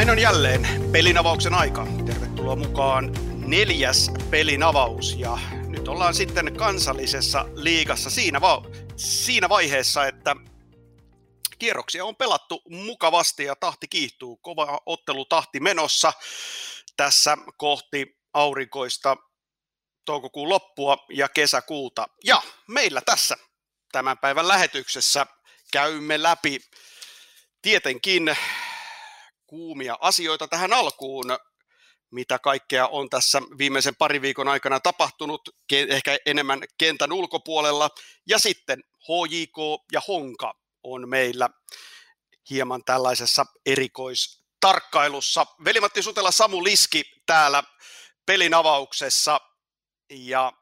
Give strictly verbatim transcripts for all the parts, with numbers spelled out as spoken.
Näin on jälleen pelinavauksen aika. Tervetuloa mukaan neljäs pelinavaus ja nyt ollaan sitten kansallisessa liigassa siinä, va- siinä vaiheessa, että kierroksia on pelattu mukavasti ja tahti kiihtyy. Kova ottelutahti menossa tässä kohti aurinkoista toukokuun loppua ja kesäkuuta. Ja meillä tässä tämän päivän lähetyksessä käymme läpi tietenkin kuumia asioita tähän alkuun, mitä kaikkea on tässä viimeisen parin viikon aikana tapahtunut, ehkä enemmän kentän ulkopuolella. Ja sitten H J K ja Honka on meillä hieman tällaisessa erikoistarkkailussa. Veli-Matti Sutela, Samu Liski täällä pelin avauksessa ja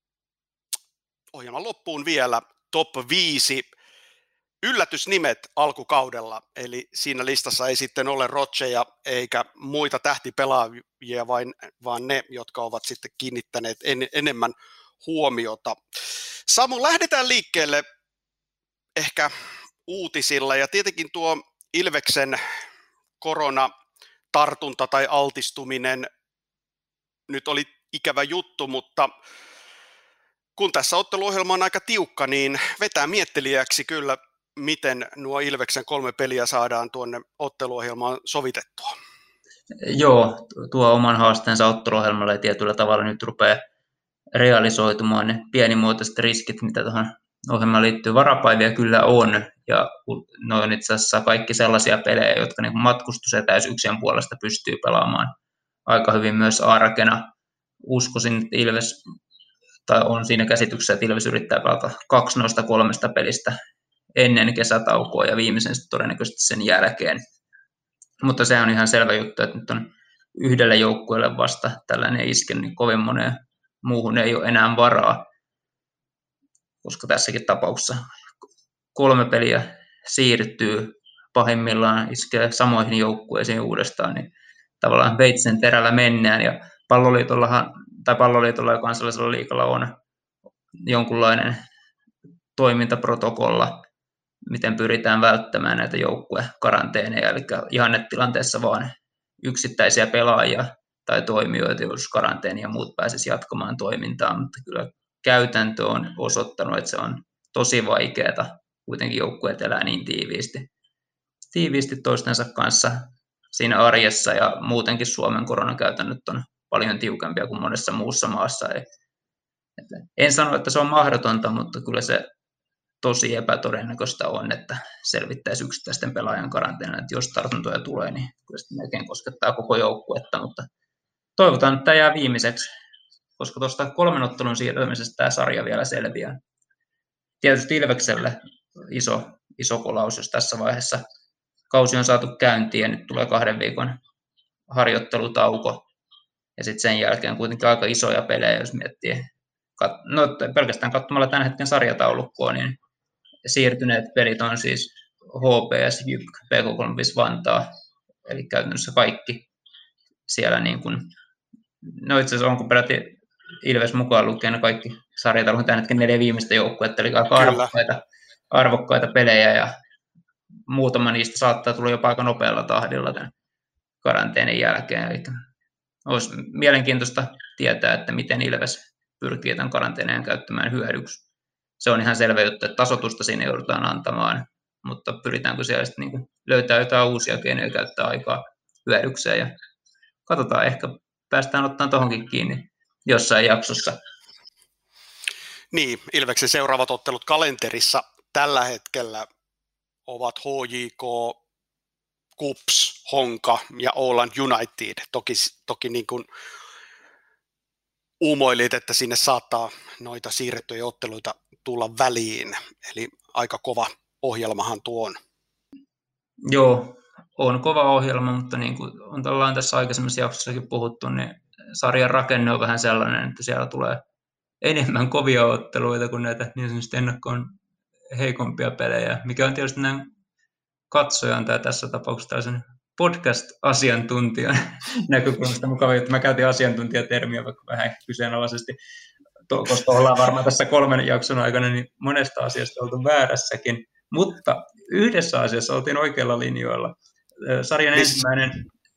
ohjelman loppuun vielä top viisi yllätysnimet alkukaudella, eli siinä listassa ei sitten ole Rodgeja eikä muita tähtipelaajia, vain, vaan ne, jotka ovat sitten kiinnittäneet en, enemmän huomiota. Samu, lähdetään liikkeelle ehkä uutisilla, ja tietenkin tuo Ilveksen koronatartunta tai altistuminen nyt oli ikävä juttu, mutta kun tässä otteluohjelma on aika tiukka, niin vetää miettelijäksi kyllä, miten nuo Ilveksen kolme peliä saadaan tuonne otteluohjelmaan sovitettua. Joo, tuo oman haasteensa otteluohjelmalle ja tietyllä tavalla nyt rupeaa realisoitumaan ne pienimuotoiset riskit, mitä tuohon ohjelmaan liittyy. Varapäiviä kyllä on, ja ne on itse asiassa kaikki sellaisia pelejä, jotka niin matkustusetäisyyksien puolesta pystyy pelaamaan aika hyvin myös arkena. Uskoisin, että Ilves, tai on siinä käsityksessä, että Ilves yrittää pelata kaksi noista kolmesta pelistä ennen kesätaukoa ja viimeisen todennäköisesti sen jälkeen. Mutta se on ihan selvä juttu, että nyt on yhdelle joukkueelle vasta tällainen iske, niin kovin moneen muuhun ei ole enää varaa, koska tässäkin tapauksessa kolme peliä siirtyy, pahimmillaan iskee samoihin joukkueisiin uudestaan, niin tavallaan veitsen terällä mennään, ja palloliitollahan, tai palloliitolla ja kansallisella liigalla on jonkunlainen toimintaprotokolla, miten pyritään välttämään näitä joukkuekaranteeneja, eli ihannetilanteessa vaan yksittäisiä pelaajia tai toimijoita, jos karanteeni ja muut pääsisi jatkamaan toimintaa, mutta kyllä käytäntö on osoittanut, että se on tosi vaikeaa, kuitenkin joukkueet elää niin tiiviisti, tiiviisti toistensa kanssa siinä arjessa, ja muutenkin Suomen koronakäytännöt on paljon tiukempia kuin monessa muussa maassa. En sano, että se on mahdotonta, mutta kyllä se tosi epätodennäköistä on, että selvittäisi yksittäisten pelaajan karanteenina, että jos tartuntoja tulee, niin kyllä se melkein koskettaa koko joukkuetta, mutta toivotaan, että tämä jää viimeiseksi, koska tuosta kolmen ottelun siirtämisestä tämä sarja vielä selviää. Tietysti Ilvekselle iso, iso kolaus, jos tässä vaiheessa kausi on saatu käyntiin ja nyt tulee kahden viikon harjoittelutauko, ja sitten sen jälkeen kuitenkin aika isoja pelejä, jos miettii, no pelkästään katsomalla tämän hetken sarjataulukkoa, niin siirtyneet pelit on siis H P S, J Y P, P K kolmekymmentäviisi Vantaa, eli käytännössä kaikki siellä niin kuin, no itse asiassa onko peräti Ilves mukaan lukien kaikki sarjataulukon tämän hetken neljä viimeistä joukkuetta, eli aika arvokkaita, arvokkaita pelejä, ja muutama niistä saattaa tulla jopa aika nopealla tahdilla tämän karanteenin jälkeen, eli olisi mielenkiintoista tietää, että miten Ilves pyrkii tämän karanteenin käyttämään hyödyksi. Se on ihan selvä juttu, että tasoitusta siinä joudutaan antamaan, mutta pyritäänkö siellä sitten niin löytää jotain uusia keinoja käyttää aikaa hyödykseen, ja katsotaan, ehkä päästään ottamaan tuohonkin kiinni jossain jaksossa. Niin, Ilveksen seuraavat ottelut kalenterissa tällä hetkellä ovat H J K, K U P S, Honka ja Åland United. Toki, toki niin kuin uumoilit, että sinne saattaa noita siirrettyjä otteluita tulla väliin, eli aika kova ohjelmahan tuo on. Joo, on kova ohjelma, mutta niin kuin ollaan tässä aikaisemmassa jaksossakin puhuttu, niin sarjan rakenne on vähän sellainen, että siellä tulee enemmän kovia otteluita kuin näitä niin sanotusti ennakkoon heikompia pelejä, mikä on tietysti näin katsojan tai tässä tapauksessa tällaisen podcast-asiantuntijan näkökulmasta mukava, että mä käytin asiantuntijatermiä vaikka vähän kyseenalaisesti, koska ollaan varmaan tässä kolmen jakson aikana niin monesta asiasta oltu väärässäkin, mutta yhdessä asiassa oltiin oikealla linjoilla. Sarjan ensimmäinen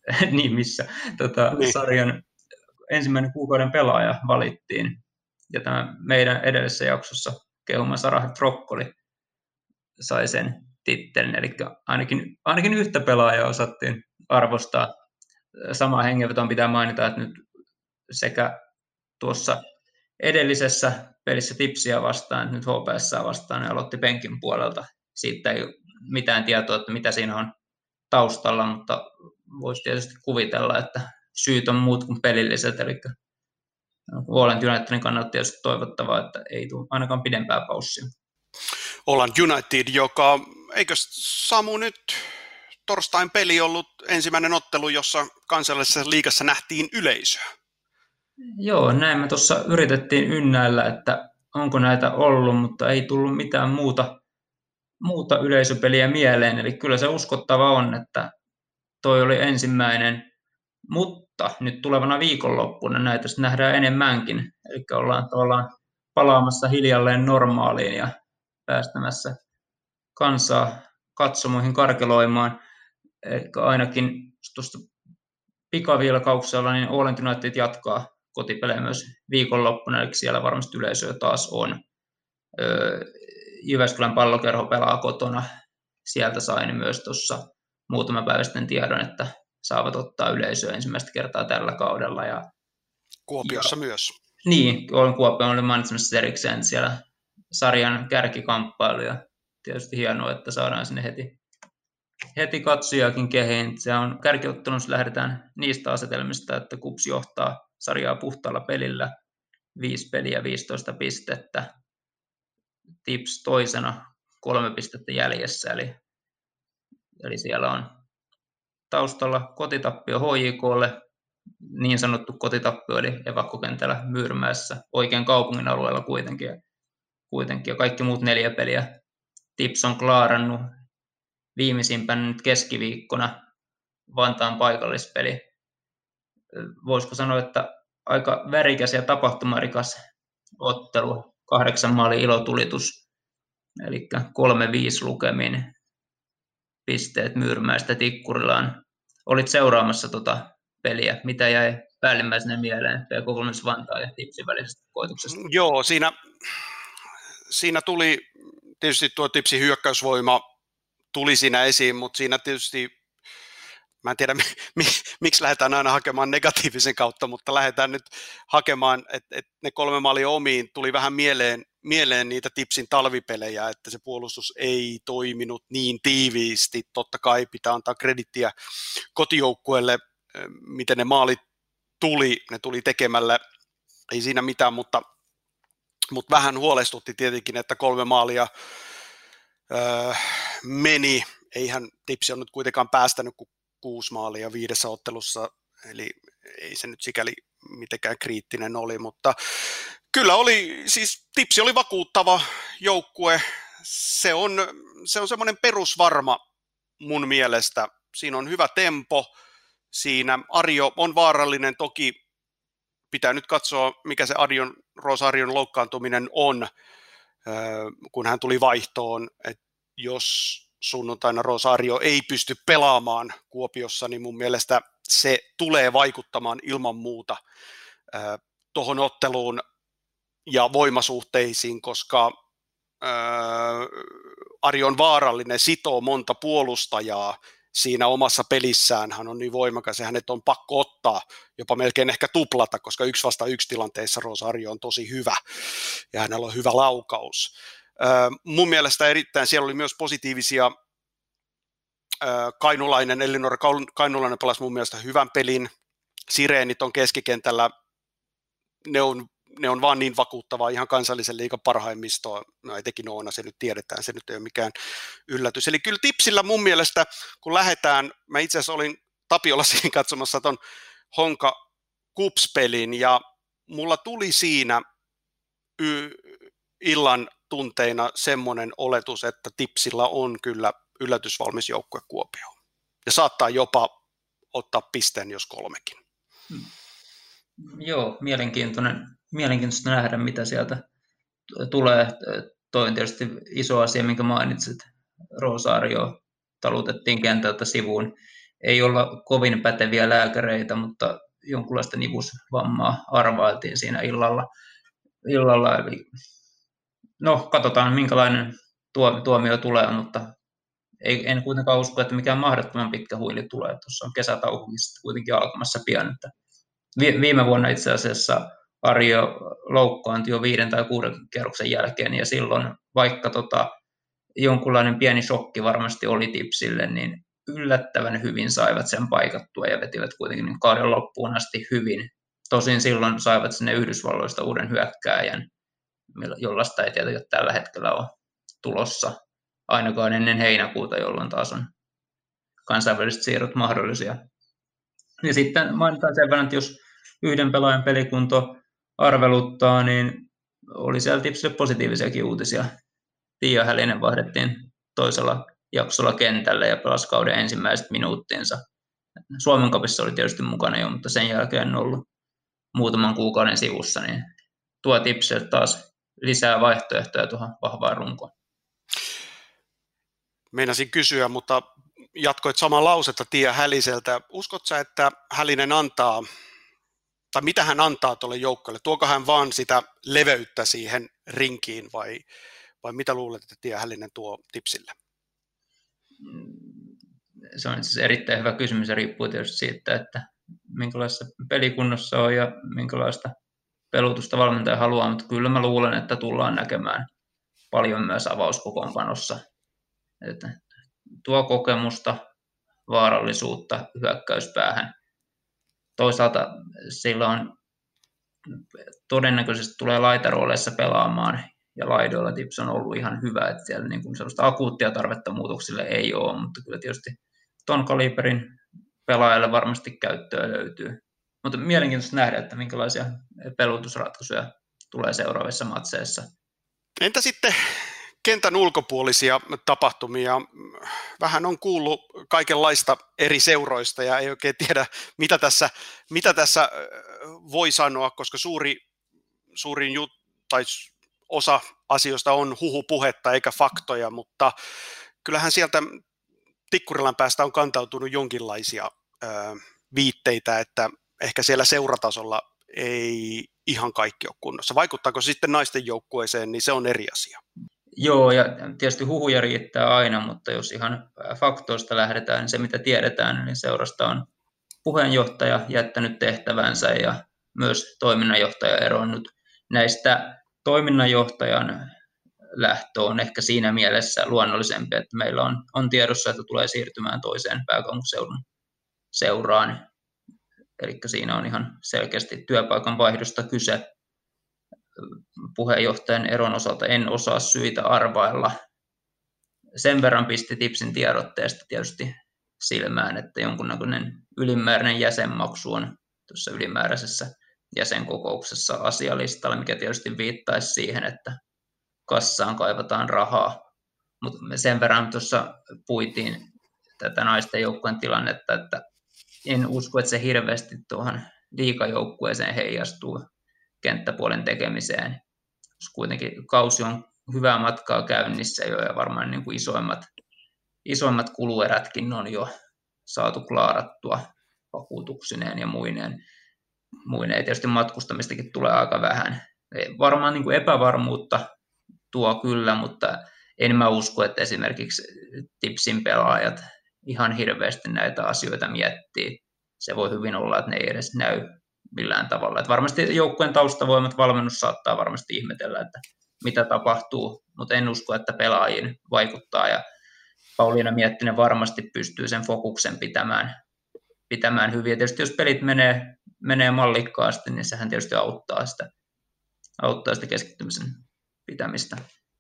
niin missä tota, Niin. sarjan ensimmäinen kuukauden pelaaja valittiin. Ja tämä meidän edellisessä jaksossa kehuma Sarah Broccoli sai sen tittelin, eli ainakin, ainakin yhtä pelaajaa osattiin arvostaa. Samaa hengenvetoon pitää mainita, että nyt sekä tuossa edellisessä pelissä Tipsiä vastaan, nyt H P S vastaan, ne aloitti penkin puolelta. Siitä ei ole mitään tietoa, että mitä siinä on taustalla, mutta voisi tietysti kuvitella, että syyt on muut kuin pelilliset, eli Oland Unitedin kannalta tietysti toivottavaa, että ei tule ainakaan pidempää paussia. Oland United, joka, eikö Samu nyt torstain peli ollut ensimmäinen ottelu, jossa kansallisessa liigassa nähtiin yleisöä? Joo, näin me tuossa yritettiin ynnäillä, että onko näitä ollut, mutta ei tullut mitään muuta, muuta yleisöpeliä mieleen. Eli kyllä se uskottava on, että toi oli ensimmäinen, mutta nyt tulevana viikonloppuna näitä nähdään enemmänkin. Eli ollaan tavallaan palaamassa hiljalleen normaaliin ja päästämässä kansaa katsomoihin karkeloimaan. Eli ainakin tuosta pikavilkauksella niin Oland United jatkaa kotipelejä myös viikonloppuna, eli siellä varmasti yleisöä taas on. Öö, Jyväskylän Pallokerho pelaa kotona. Sieltä sain myös tuossa muutama päivä sitten tiedon, että saavat ottaa yleisöä ensimmäistä kertaa tällä kaudella. Ja, Kuopiossa ja, myös. Niin, olen Kuopio oli mainitsemassa erikseen siellä sarjan kärkikamppailu, ja tietysti hienoa, että saadaan sinne heti, heti katsojakin kehiin. Se on kärkiottelussa lähdetään niistä asetelmista, että KuPS johtaa sarjaa puhtaalla pelillä, viisi peliä, viisitoista pistettä. Tips toisena kolme pistettä jäljessä, eli, eli siellä on taustalla kotitappio H J K:lle, niin sanottu kotitappio, eli evakkokentällä Myyrmäessä, oikein kaupungin alueella kuitenkin, kuitenkin, ja kaikki muut neljä peliä Tips on klaarannut. Viimeisimpänä nyt keskiviikkona Vantaan paikallispeli. Voisiko sanoa, että aika värikäs ja tapahtumarikas ottelu, kahdeksan maalin ilotulitus, eli kolme viisi lukemin pisteet Myyrmäestä Tikkurilaan. Olit seuraamassa tuota peliä, mitä jäi päällimmäisenä mieleen P K kolme Vantaa ja Tipsin välisestä koetuksesta? Joo, siinä, siinä tuli tietysti tuo Tipsin hyökkäysvoima tuli siinä esiin, mutta siinä tietysti mä en tiedä, mi, miksi lähdetään aina hakemaan negatiivisen kautta, mutta lähdetään nyt hakemaan, että, että ne kolme maalia omiin tuli vähän mieleen, mieleen niitä Tipsin talvipelejä, että se puolustus ei toiminut niin tiiviisti. Totta kai pitää antaa kredittiä kotijoukkueelle, miten ne maalit tuli, ne tuli tekemällä, ei siinä mitään, mutta, mutta vähän huolestutti tietenkin, että kolme maalia öö, meni. Eihän Tipsi on nyt kuitenkaan päästänyt kuin kuusi maalia viidessä ottelussa, eli ei se nyt sikäli mitenkään kriittinen oli, mutta kyllä oli, siis Tipsi oli vakuuttava joukkue, se on, se on semmoinen perusvarma mun mielestä, siinä on hyvä tempo, siinä Arjo on vaarallinen, toki pitää nyt katsoa, mikä se Arjon, Rosarion loukkaantuminen on, kun hän tuli vaihtoon, että jos sunnuntaina Rosario ei pysty pelaamaan Kuopiossa, niin mun mielestä se tulee vaikuttamaan ilman muuta äh, tuohon otteluun ja voimasuhteisiin, koska äh, Arjo on vaarallinen, sitoo monta puolustajaa siinä omassa pelissään, hän on niin voimakas ja hänet on pakko ottaa, jopa melkein ehkä tuplata, koska yksi vasta yksi tilanteessa Rosario on tosi hyvä ja hänellä on hyvä laukaus. Uh, mun mielestä erittäin siellä oli myös positiivisia, uh, Kainulainen, Elinor Kainulainen pelasi mun mielestä hyvän pelin, Sireenit on keskikentällä, ne on, ne on vaan niin vakuuttavaa ihan kansallisen liigan parhaimmistoa, no etenkin Oona, se nyt tiedetään, se nyt ei ole mikään yllätys, eli kyllä Tipsillä mun mielestä, kun lähdetään, mä itse asiassa olin Tapiolla siinä katsomassa ton Honka KuPS-pelin, ja mulla tuli siinä y- illan tunteina semmoinen oletus, että Tipsillä on kyllä yllätysvalmis joukkue Kuopioon. Ja saattaa jopa ottaa pisteen, jos kolmekin. Hmm. Joo, mielenkiintoinen, mielenkiintoista nähdä, mitä sieltä tulee. Toi on tietysti iso asia, minkä mainitsit. Rosario talutettiin kentältä sivuun. ei olla kovin päteviä lääkäreitä, mutta jonkunlaista nivusvammaa arvailtiin siinä illalla. illalla. Eli no, katsotaan minkälainen tuo, tuomio tulee, mutta ei, en kuitenkaan usko, että mikään mahdottoman pitkä huili tulee. Tuossa on kesätaukokin kuitenkin alkamassa pian. Että viime vuonna itse asiassa Arjo loukkaantui jo viiden tai kuuden kierroksen jälkeen, ja silloin vaikka tota, jonkunlainen pieni shokki varmasti oli Tipsille, niin yllättävän hyvin saivat sen paikattua ja vetivät kuitenkin niin kauden loppuun asti hyvin. Tosin silloin saivat sinne Yhdysvalloista uuden hyökkääjän, jollaista ei tietenkään tällä hetkellä ole tulossa, ainakaan ennen heinäkuuta, jolloin taas on kansainväliset siirrot mahdollisia. Ja sitten mainitaan sen verran, että jos yhden pelaajan pelikunto arveluttaa, niin oli siellä Tipsille positiivisiakin uutisia. Tiia Hälinen vaihdettiin toisella jaksolla kentälle ja pelasi kauden ensimmäiset minuuttinsa. Suomen Cupissa oli tietysti mukana jo, mutta sen jälkeen on ollut muutaman kuukauden sivussa, niin tuo Tipsille taas lisää vaihtoehtoja tuohon vahvaan runkoon. Meinasin kysyä, mutta jatkoit samaa lausetta Tiia Häliseltä. Uskotko sä, että Hälinen antaa, tai mitä hän antaa tuolle joukkoille? Tuoko hän vaan sitä leveyttä siihen rinkiin vai, vai mitä luulet, että Tiia Hälinen tuo Tipsille? Se on siis erittäin hyvä kysymys ja riippuu tietysti siitä, että minkälaisessa pelikunnossa on ja minkälaista pelutusta valmentaja haluaa, mutta kyllä mä luulen, että tullaan näkemään paljon myös avauskokoonpanossa. Että tuo kokemusta, vaarallisuutta hyökkäyspäähän. Toisaalta silloin todennäköisesti tulee laitarooleissa pelaamaan, ja laidoilla Tips on ollut ihan hyvä, että siellä niin kuin sellaista akuuttia tarvetta muutoksille ei ole, mutta kyllä tietysti ton kaliberin pelaajalle varmasti käyttöä löytyy. Mutta mielenkiintoista nähdä, että minkälaisia pelutusratkaisuja tulee seuraavissa matseissa. Entä sitten kentän ulkopuolisia tapahtumia? Vähän on kuullut kaikenlaista eri seuroista ja ei oikein tiedä, mitä tässä, mitä tässä voi sanoa, koska suuri, suurin jut, tai osa asioista on huhupuhetta eikä faktoja, mutta kyllähän sieltä Tikkurilan päästä on kantautunut jonkinlaisia ö, viitteitä, että ehkä siellä seuratasolla ei ihan kaikki ole kunnossa. Vaikuttaako se sitten naisten joukkueeseen, niin se on eri asia. Joo, ja tietysti huhuja riittää aina, mutta jos ihan faktoista lähdetään, niin se mitä tiedetään, niin seurasta on puheenjohtaja jättänyt tehtävänsä ja myös toiminnanjohtaja eronnut. Näistä toiminnanjohtajan lähtö on ehkä siinä mielessä luonnollisempi, että meillä on, on tiedossa, että tulee siirtymään toiseen pääkaupunkiseudun seuraan. Eli siinä on ihan selkeästi työpaikan vaihdosta kyse. Puheenjohtajan eron osalta en osaa syitä arvailla. Sen verran pisti Tipsin tiedotteesta tietysti silmään, että jonkunnäköinen ylimääräinen jäsenmaksu on tuossa ylimääräisessä jäsenkokouksessa asialistalla, mikä tietysti viittaisi siihen, että kassaan kaivataan rahaa. Mutta sen verran tuossa puitiin tätä naisten joukkueen tilannetta, että en usko, että se hirveästi tuohon liigajoukkueeseen heijastuu kenttäpuolen tekemiseen. Kuitenkin kausi on hyvää matkaa käynnissä jo ja varmaan niin kuin isoimmat, isoimmat kuluerätkin on jo saatu klaarattua vakuutuksineen ja muineen. muineen. Tietysti matkustamistakin tulee aika vähän. Varmaan niin kuin epävarmuutta tuo kyllä, mutta en mä usko, että esimerkiksi Tipsin pelaajat ihan hirveästi näitä asioita miettii. Se voi hyvin olla, että ne ei edes näy millään tavalla. Että varmasti joukkueen taustavoimat valmennus saattaa varmasti ihmetellä, että mitä tapahtuu, mutta en usko, että pelaajiin vaikuttaa. Ja Pauliina Miettinen varmasti pystyy sen fokuksen pitämään, pitämään hyvin. Ja tietysti jos pelit menee, menee mallikkaasti, niin sehän tietysti auttaa sitä, auttaa sitä keskittymisen pitämistä.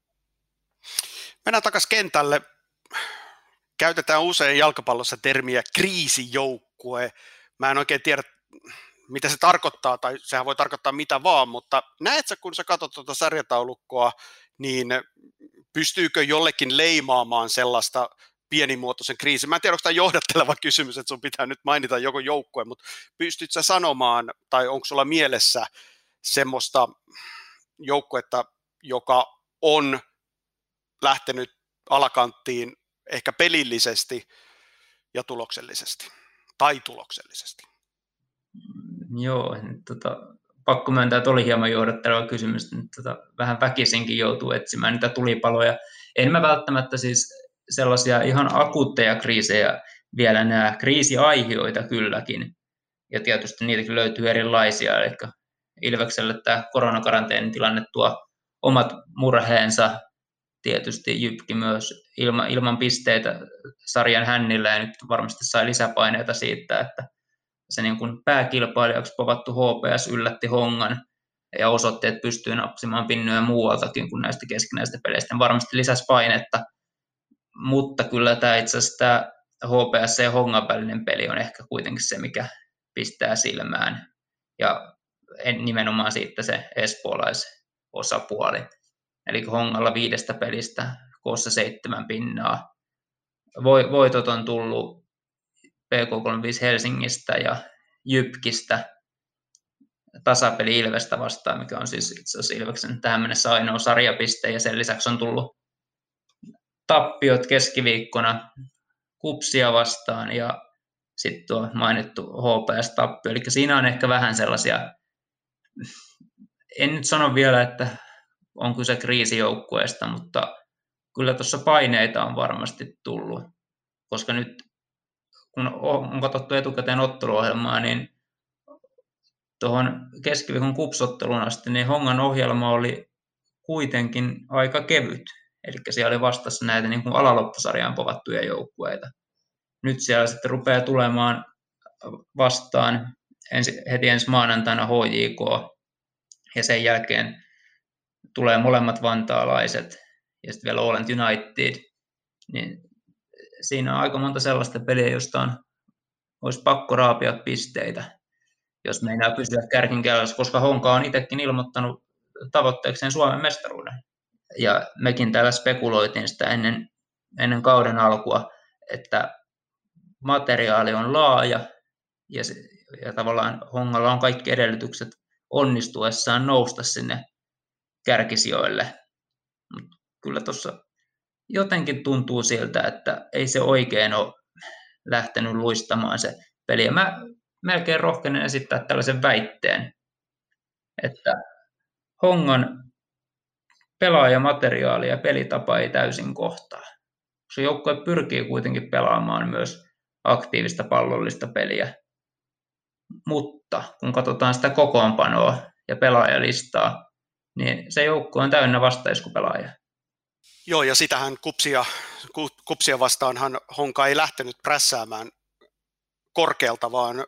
Mennään takaisin kentälle. Käytetään usein jalkapallossa termiä kriisijoukkue. Mä en oikein tiedä, mitä se tarkoittaa, tai sehän voi tarkoittaa mitä vaan, mutta näetkö, kun sä katsot tuota sarjataulukkoa, niin pystyykö jollekin leimaamaan sellaista pienimuotoisen kriisin? Mä en tiedä, onko tämä johdatteleva kysymys, että sun pitää nyt mainita joku joukkue, mutta pystyt sä sanomaan, tai onko sulla mielessä semmoista joukkuetta, joka on lähtenyt alakanttiin ehkä pelillisesti ja tuloksellisesti, tai tuloksellisesti. Joo, tota, pakko myöntää, että oli hieman johdatteleva kysymys, että tota, vähän väkisinkin joutuu etsimään niitä tulipaloja. En mä välttämättä siis sellaisia ihan akuutteja kriisejä vielä näe, kriisiaihioita kylläkin, ja tietysti niitäkin löytyy erilaisia, eli Ilvekselle tämä koronakaranteenitilanne tuo omat murheensa, tietysti Jypki myös ilman, ilman pisteitä sarjan hännillä, ja nyt varmasti sai lisäpaineita siitä, että se niin kuin pääkilpailijaksi povattu H P S yllätti Hongan ja osoitti, että pystyy napsimaan pinnoja muualtakin kuin näistä keskinäisistä peleistä. Varmasti lisäsi painetta, mutta kyllä tämä itse asiassa tämä H P S ja Hongan välinen peli on ehkä kuitenkin se, mikä pistää silmään. Ja nimenomaan siitä se espoolaisosapuoli. Eli Hongalla viidestä pelistä koossa seitsemän pinnaa. Voitot on tullut P K kolmekymmentäviisi Helsingistä ja Jypkistä, tasapeli Ilvestä vastaan, mikä on siis itse asiassa Ilveksen tähän mennessä ainoa sarjapiste, ja sen lisäksi on tullut tappiot keskiviikkona Kupsia vastaan ja sitten tuo mainittu H P S-tappio. Eli siinä on ehkä vähän sellaisia, en nyt sano vielä, että on kyse kriisijoukkueesta, mutta kyllä tuossa paineita on varmasti tullut, koska nyt kun on katsottu etukäteen otteluohjelmaa, niin tuohon keskiviikon kupsotteluun asti, niin Hongan ohjelma oli kuitenkin aika kevyt. Eli siellä oli vastassa näitä niin kuin alaloppusarjaan povattuja joukkueita. Nyt siellä sitten rupeaa tulemaan vastaan ensi, heti ensi maanantaina H J K, ja sen jälkeen tulee molemmat vantaalaiset, ja sitten vielä Åland United. Niin siinä on aika monta sellaista peliä, josta on, olisi pakko raapia pisteitä, jos meinaa pysyä kärkin käytössä, koska Honka on itsekin ilmoittanut tavoitteekseen Suomen mestaruuden. Ja mekin täällä spekuloitiin sitä ennen, ennen kauden alkua, että materiaali on laaja ja, se, ja tavallaan Hongalla on kaikki edellytykset onnistuessaan nousta sinne kärkisijoille. Mut kyllä tuossa jotenkin tuntuu siltä, että ei se oikein ole lähtenyt luistamaan se peli. Ja mä melkein rohkenen esittää tällaisen väitteen, että Hongan pelaajamateriaali ja pelitapa ei täysin kohtaa. Se joukkue pyrkii kuitenkin pelaamaan myös aktiivista pallollista peliä, mutta kun katsotaan sitä kokoonpanoa ja pelaajalistaa, niin se joukkue on täynnä vastaiskupelaajia. Joo, ja sitähän kupsia, kupsia vastaanhan Honka ei lähtenyt prässäämään korkealta, vaan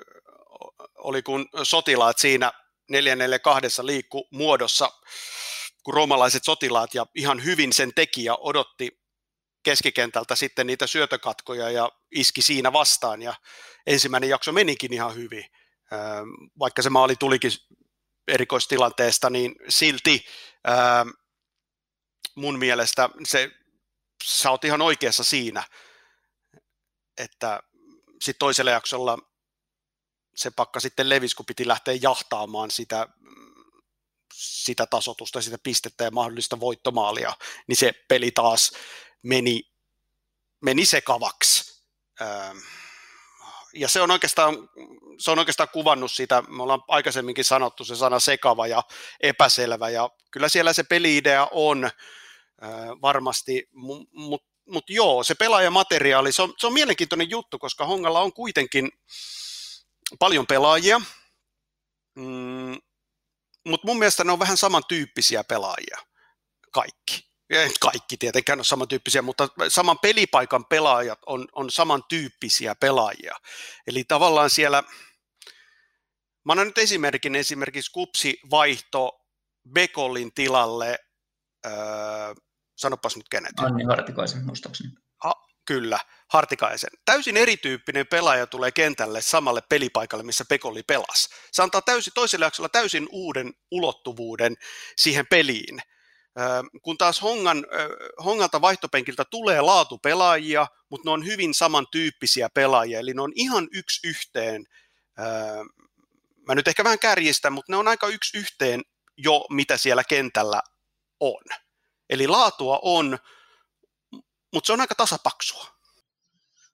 oli kun sotilaat siinä neljä neljä kaksi liikku muodossa, kun roomalaiset sotilaat, ja ihan hyvin sen teki ja odotti keskikentältä sitten niitä syötökatkoja ja iski siinä vastaan, ja ensimmäinen jakso menikin ihan hyvin. Vaikka se maali tulikin erikoistilanteesta, niin silti mun mielestä se, sä oot ihan oikeassa siinä, että sitten toisella jaksolla se pakka sitten levisi, kun piti lähteä jahtaamaan sitä, sitä tasotusta, sitä pistettä ja mahdollista voittomaalia, niin se peli taas meni, meni sekavaksi. Ja se on, oikeastaan, se on oikeastaan kuvannut sitä, me ollaan aikaisemminkin sanottu se sana sekava ja epäselvä, ja kyllä siellä se peli-idea on varmasti, mutta mut joo, se pelaajamateriaali, se on, se on mielenkiintoinen juttu, koska Hongalla on kuitenkin paljon pelaajia, mm, mutta mun mielestä ne on vähän samantyyppisiä pelaajia, kaikki. Kaikki tietenkään on samantyyppisiä, mutta saman pelipaikan pelaajat on, on samantyyppisiä pelaajia. Eli tavallaan siellä, mä annan nyt esimerkin, esimerkiksi Kupsi vaihto Bekolin tilalle, öö, sanopas nyt kenet. Anni Hartikaisen muistaakseni. Ha, kyllä, Hartikaisen. Täysin erityyppinen pelaaja tulee kentälle samalle pelipaikalle, missä Bekoli pelasi. Se antaa täysin, toisella jaksolla täysin uuden ulottuvuuden siihen peliin. Kun taas Hongan, Hongalta vaihtopenkiltä tulee laatupelaajia, mutta ne on hyvin samantyyppisiä pelaajia, eli ne on ihan yksi yhteen, mä nyt ehkä vähän kärjistän, mutta ne on aika yksi yhteen jo, mitä siellä kentällä on. Eli laatua on, mutta se on aika tasapaksua.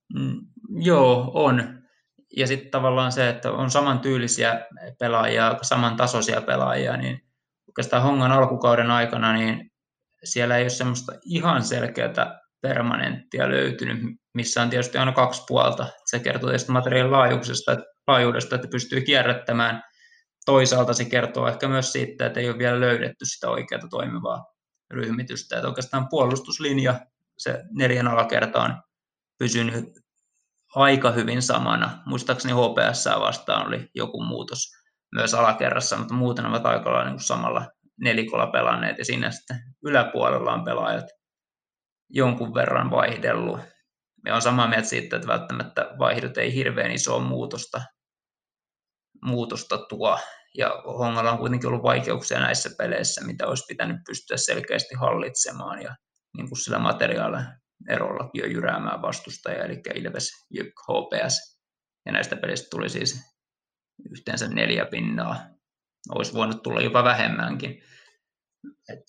Mm, joo, on. Ja sitten tavallaan se, että on samantyylisiä pelaajia, samantasoisia pelaajia, niin oikeastaan Hongan alkukauden aikana niin siellä ei ole semmoista ihan selkeää permanenttia löytynyt, missä on tietysti aina kaksi puolta. Se kertoo tästä materiaalin laajuudesta, laajuudesta, että pystyy kierrättämään. Toisaalta se kertoo ehkä myös siitä, että ei ole vielä löydetty sitä oikeaa toimivaa ryhmitystä. Että oikeastaan puolustuslinja, se neljän alakerta on pysynyt aika hyvin samana. Muistaakseni H P S vastaan oli joku muutos myös alakerrassa, mutta muuten ovat aika lailla niin samalla nelikolla pelanneet, ja siinä sitten yläpuolella on pelaajat jonkun verran vaihdellut. Me on samaa mieltä siitä, että välttämättä vaihdot ei hirveän isoa muutosta, muutosta tuo, ja Hongalla on kuitenkin ollut vaikeuksia näissä peleissä, mitä olisi pitänyt pystyä selkeästi hallitsemaan, ja niin kuin sillä materiaalilla erollakin on jyräämään vastustajia, eli Ilves, J Y K, H P S, ja näistä pelistä tuli siis yhteensä neljä pinnaa. Olisi voinut tulla jopa vähemmänkin. Et,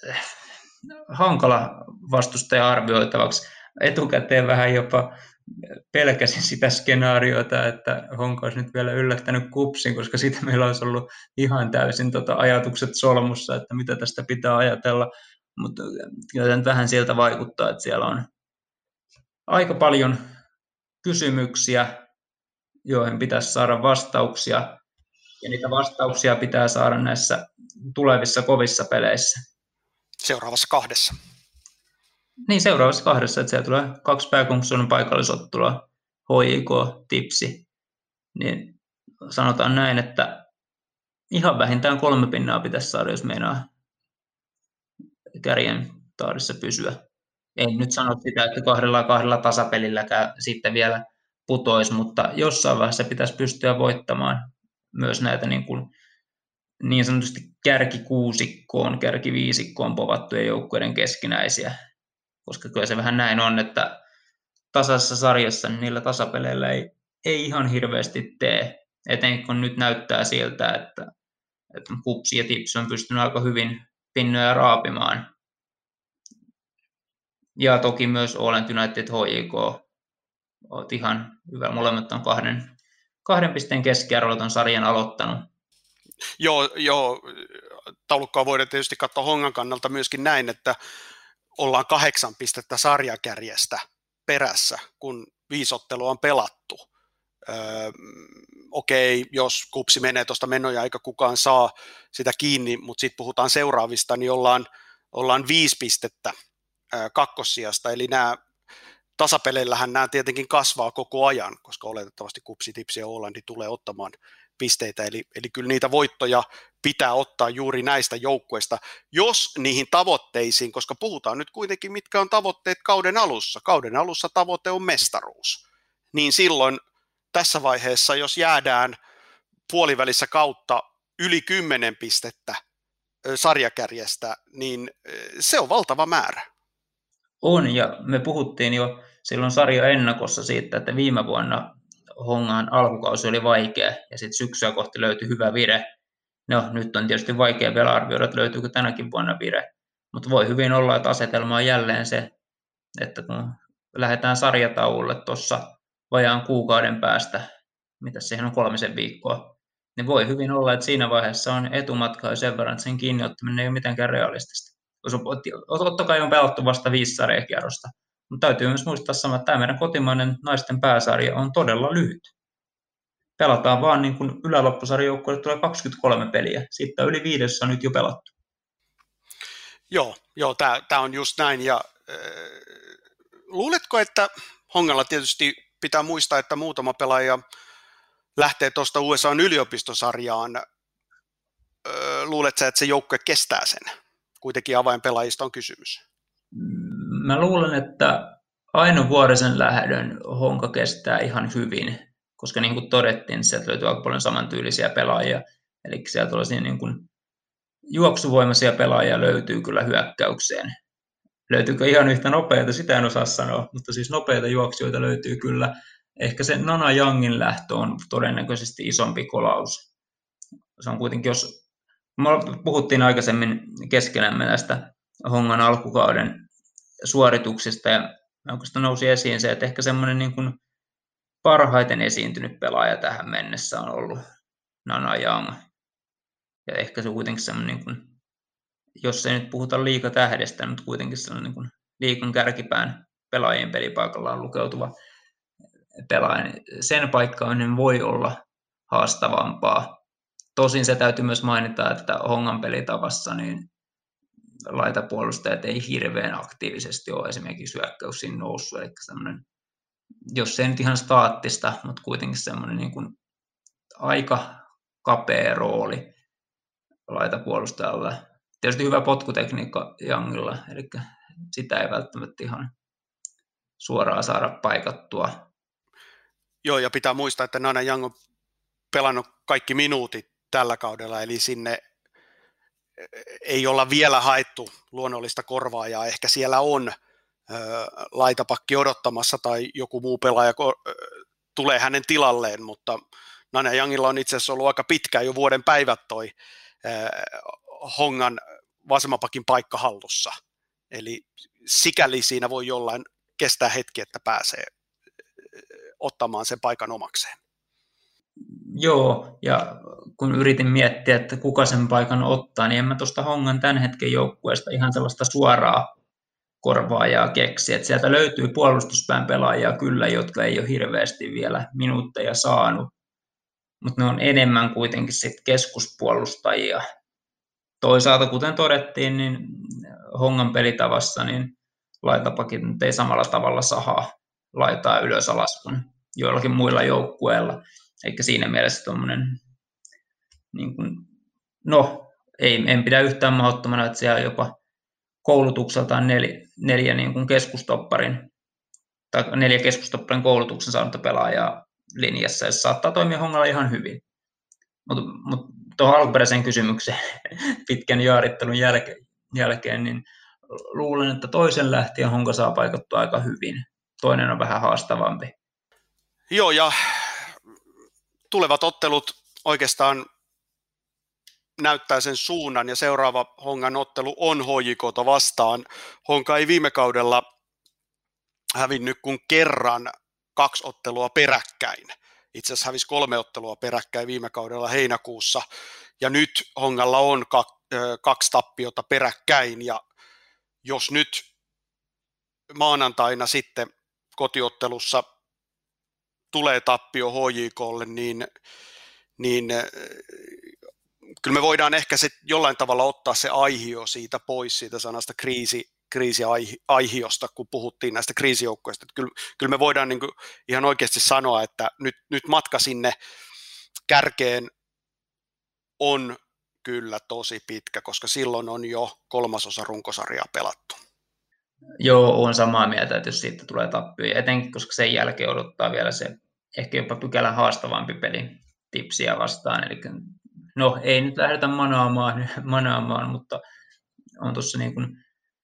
hankala vastustaja arvioitavaksi. Etukäteen vähän jopa pelkäsin sitä skenaariota, että Honka olisi nyt vielä yllättänyt KuPSin, koska sitä meillä olisi ollut ihan täysin tota ajatukset solmussa, että mitä tästä pitää ajatella. Mutta kyllä nyt vähän sieltä vaikuttaa, että siellä on aika paljon kysymyksiä, joihin pitäisi saada vastauksia, ja niitä vastauksia pitää saada näissä tulevissa kovissa peleissä. Seuraavassa kahdessa. Niin, seuraavassa kahdessa, että siellä tulee kaksi pääkaupunkiseudun paikallisottelua, H I K, Tipsi, niin sanotaan näin, että ihan vähintään kolme pinnaa pitäisi saada, jos meinaa kärjen taarissa pysyä. En nyt sano sitä, että kahdella kahdella tasapelilläkään sitten vielä putoisi, mutta jossain vaiheessa pitäisi pystyä voittamaan myös näitä niin, kuin, niin sanotusti kärkikuusikkoon, kärkiviisikkoon povattujen joukkueiden keskinäisiä, koska kyllä se vähän näin on, että tasaisessa sarjassa niin niillä tasapeleillä ei, ei ihan hirveästi tee, etenkin kun nyt näyttää siltä, että, että KuPS ja Tips on pystynyt aika hyvin pinnoja raapimaan. Ja toki myös Åland United, H J K olet ihan hyvä. Molemmat on kahden, kahden pisteen keskiarvolla ton sarjan aloittanut. Joo, joo, taulukkoa voidaan tietysti katsoa Hongan kannalta myöskin näin, että ollaan kahdeksan pistettä sarjakärjestä perässä, kun viisottelua on pelattu. Öö, okei, jos KuPS menee tuosta menoja eikä kukaan saa sitä kiinni, mutta sitten puhutaan seuraavista, niin ollaan, ollaan viisi pistettä öö, kakkossijasta, eli nämä tasapeleillähän nämä tietenkin kasvaa koko ajan, koska oletettavasti KuPS, Tipsi ja Ålandi tulee ottamaan pisteitä, eli, eli kyllä niitä voittoja pitää ottaa juuri näistä joukkueista, jos niihin tavoitteisiin, koska puhutaan nyt kuitenkin, mitkä on tavoitteet kauden alussa. Kauden alussa tavoite on mestaruus. Niin silloin tässä vaiheessa, jos jäädään puolivälissä kautta yli kymmenen pistettä sarjakärjestä, niin se on valtava määrä. On, ja me puhuttiin jo silloin sarjan ennakossa siitä, että viime vuonna Hongan alkukausi oli vaikea, ja sitten syksyä kohti löytyi hyvä vire. No, nyt on tietysti vaikea vielä arvioida, että löytyykö tänäkin vuonna vire, mutta voi hyvin olla, että asetelma on jälleen se, että kun lähdetään sarjataululle tuossa vajaan kuukauden päästä, mitä siihen on kolmisen viikkoa, niin voi hyvin olla, että siinä vaiheessa on etumatka jo sen verran, että sen kiinni ottaminen ei ole mitenkään realistista. Totta kai on pelattu vasta viisi sarjakierrosta, mutta täytyy myös muistaa sama, että tämä meidän kotimainen naisten pääsarja on todella lyhyt. Pelataan vaan niin kuin yläloppusarjoukkueelle tulee kaksikymmentäkolme peliä, siitä yli viidessä on nyt jo pelattu. Joo, joo tämä on just näin. Ja, äh, luuletko, että Hongalla tietysti pitää muistaa, että muutama pelaaja lähtee tuosta U S A:n yliopistosarjaan. Äh, luuletko, että se joukkue kestää sen? Kuitenkin avainpelaajista on kysymys. Mä luulen, että Aino Vuorisen lähdön Honka kestää ihan hyvin, koska niin kuin todettiin, sieltä löytyy aika paljon samantyylisiä pelaajia. Eli sieltä tuollaisia niin kuin juoksuvoimaisia pelaajia löytyy kyllä hyökkäykseen. Löytyykö ihan yhtä nopeita, sitä en osaa sanoa, mutta siis nopeita juoksijoita löytyy kyllä. Ehkä se Nana Youngin lähtö on todennäköisesti isompi kolaus. Se on kuitenkin, jos me puhuttiin aikaisemmin keskenämme näistä Hongan alkukauden suorituksista, ja Oikeastaan nousi esiin se, että ehkä semmoinen niin kuin parhaiten esiintynyt pelaaja tähän mennessä on ollut Nana Young. Ja ehkä se on kuitenkin semmoinen, niin kuin, jos ei nyt puhuta liigatähdestä, mutta kuitenkin semmoinen niin kuin liigan kärkipään pelaajien pelipaikallaan lukeutuva pelaaja. Sen paikkaaminen voi olla haastavampaa. Tosin se täytyy myös mainita, että Hongan pelitavassa niin laitapuolustajat ei hirveän aktiivisesti ole esimerkiksi hyökkäyksiin noussut. Eli jos ei nyt ihan staattista, mutta kuitenkin semmoinen niin kuin aika kapea rooli laitapuolustajalla. Tietysti hyvä potkutekniikka Youngilla, eli sitä ei välttämättä ihan suoraan saada paikattua. Joo, ja pitää muistaa, että Nana Young on pelannut kaikki minuutit tällä kaudella, eli sinne ei olla vielä haettu luonnollista korvaajaa. Ehkä siellä on ö, laitapakki odottamassa tai joku muu pelaaja ö, tulee hänen tilalleen, mutta Nana Youngilla on itse asiassa ollut aika pitkään jo vuoden päivät toi ö, Hongan vasemmapakin paikka hallussa. Eli sikäli siinä voi jollain kestää hetki, että pääsee ottamaan sen paikan omakseen. Joo, ja kun yritin miettiä, että kuka sen paikan ottaa, niin en mä tuosta Hongan tämän hetken joukkueesta ihan sellaista suoraa korvaajaa keksi. Että sieltä löytyy puolustuspään pelaajia kyllä, jotka ei ole hirveästi vielä minuutteja saanut, mutta ne on enemmän kuitenkin sit keskuspuolustajia. Toisaalta, kuten todettiin, niin Hongan pelitavassa niin laitapakit ei samalla tavalla sahaa laitaa ylös alas kuin joillakin muilla joukkueilla. Eikä siinä mielessä tuommoinen, niin kuin, no ei, en pidä yhtään mahdottomana, että siellä on jopa koulutukseltaan neljä, neljä niin kuin keskustopparin, tai neljä keskustopparin koulutuksen saanutta pelaajaa linjassa, ja se saattaa toimia Hongalla ihan hyvin. Mutta mut tuohon alkuperäiseen kysymykseen pitkän jaarittelun jälke, jälkeen, niin luulen, että toisen lähtien Honka saa paikattua aika hyvin. Toinen on vähän haastavampi. Joo, ja tulevat ottelut oikeastaan näyttää sen suunnan, ja seuraava Hongan ottelu on H J K:ta vastaan. Honka ei viime kaudella hävinnyt kuin kerran kaksi ottelua peräkkäin. Itse asiassa hävisi kolme ottelua peräkkäin viime kaudella heinäkuussa, ja nyt Hongalla on kaksi tappiota peräkkäin, ja jos nyt maanantaina sitten kotiottelussa tulee tappio H J K:lle, niin, niin kyllä me voidaan ehkä se jollain tavalla ottaa se aihio siitä pois siitä sanasta kriisi, kriisiaihiosta, kun puhuttiin näistä kriisijoukkoista. Kyllä, kyllä me voidaan niin kuin ihan oikeasti sanoa, että nyt, nyt matka sinne kärkeen on kyllä tosi pitkä, koska silloin on jo kolmasosa runkosarjaa pelattu. Joo, olen samaa mieltä, että jos siitä tulee tappio, ja etenkin koska sen jälkeen odottaa vielä se ehkä jopa pykälän haastavampi peli Tipsiä vastaan, eli no ei nyt lähdetä manaamaan, manaamaan mutta on tuossa niin kuin,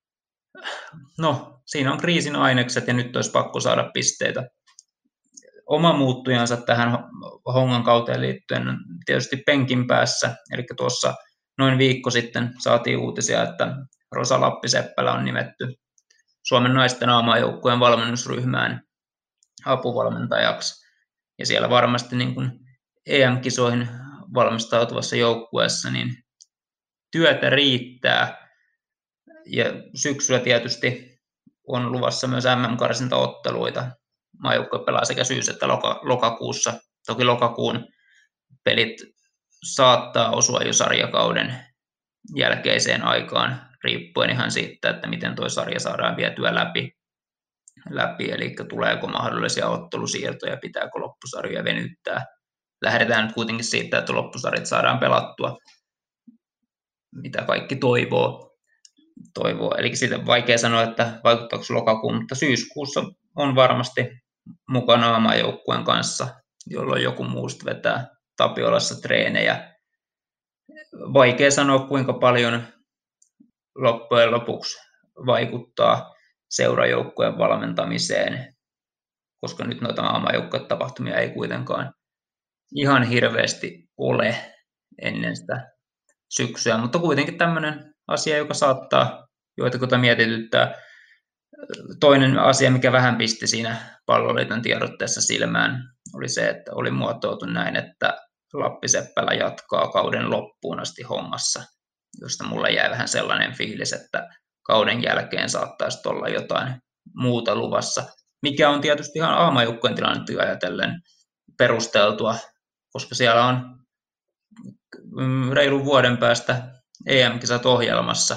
no siinä on kriisin ainekset ja nyt olisi pakko saada pisteitä. Oma muuttujansa tähän Hongan kauteen liittyen on tietysti penkin päässä, eli tuossa noin viikko sitten saatiin uutisia, että Rosa Lappi-Seppälä on nimetty Suomen naisten aamajoukkueen valmennusryhmään apuvalmentajaksi. Ja siellä varmasti niin kuin E M-kisoihin valmistautuvassa joukkueessa niin työtä riittää. Ja syksyllä tietysti on luvassa myös M M-karsintaotteluita. Maajoukkue pelaa sekä syys- että loka- lokakuussa. Toki lokakuun pelit saattaa osua jo sarjakauden jälkeiseen aikaan, riippuen ihan siitä, että miten tuo sarja saadaan vietyä läpi. läpi, eli tuleeko mahdollisia ottelusiirtoja, pitääkö loppusarjoja venyttää. Lähdetään nyt kuitenkin siitä, että loppusarjat saadaan pelattua, mitä kaikki toivoo. toivoo. Eli siitä on vaikea sanoa, että vaikuttaako lokakuun, mutta syyskuussa on varmasti mukana aamajoukkueen kanssa, jolloin joku muusta vetää Tapiolassa treenejä. Vaikea sanoa, kuinka paljon loppujen lopuksi vaikuttaa seurajoukkueen valmentamiseen, koska nyt noita aamajoukkuetapahtumia ei kuitenkaan ihan hirveästi ole ennen sitä syksyä, mutta kuitenkin tämmöinen asia, joka saattaa joitakuta mietityttää. Toinen asia, mikä vähän pisti siinä Palloliiton tiedotteessa silmään, oli se, että oli muotoiltu näin, että Lappi-Seppälä jatkaa kauden loppuun asti hommassa, josta mulle jäi vähän sellainen fiilis, että kauden jälkeen saattaisi olla jotain muuta luvassa, mikä on tietysti ihan A-maajoukkueen tilannetta ajatellen perusteltua, koska siellä on reilun vuoden päästä E M-kisat ohjelmassa.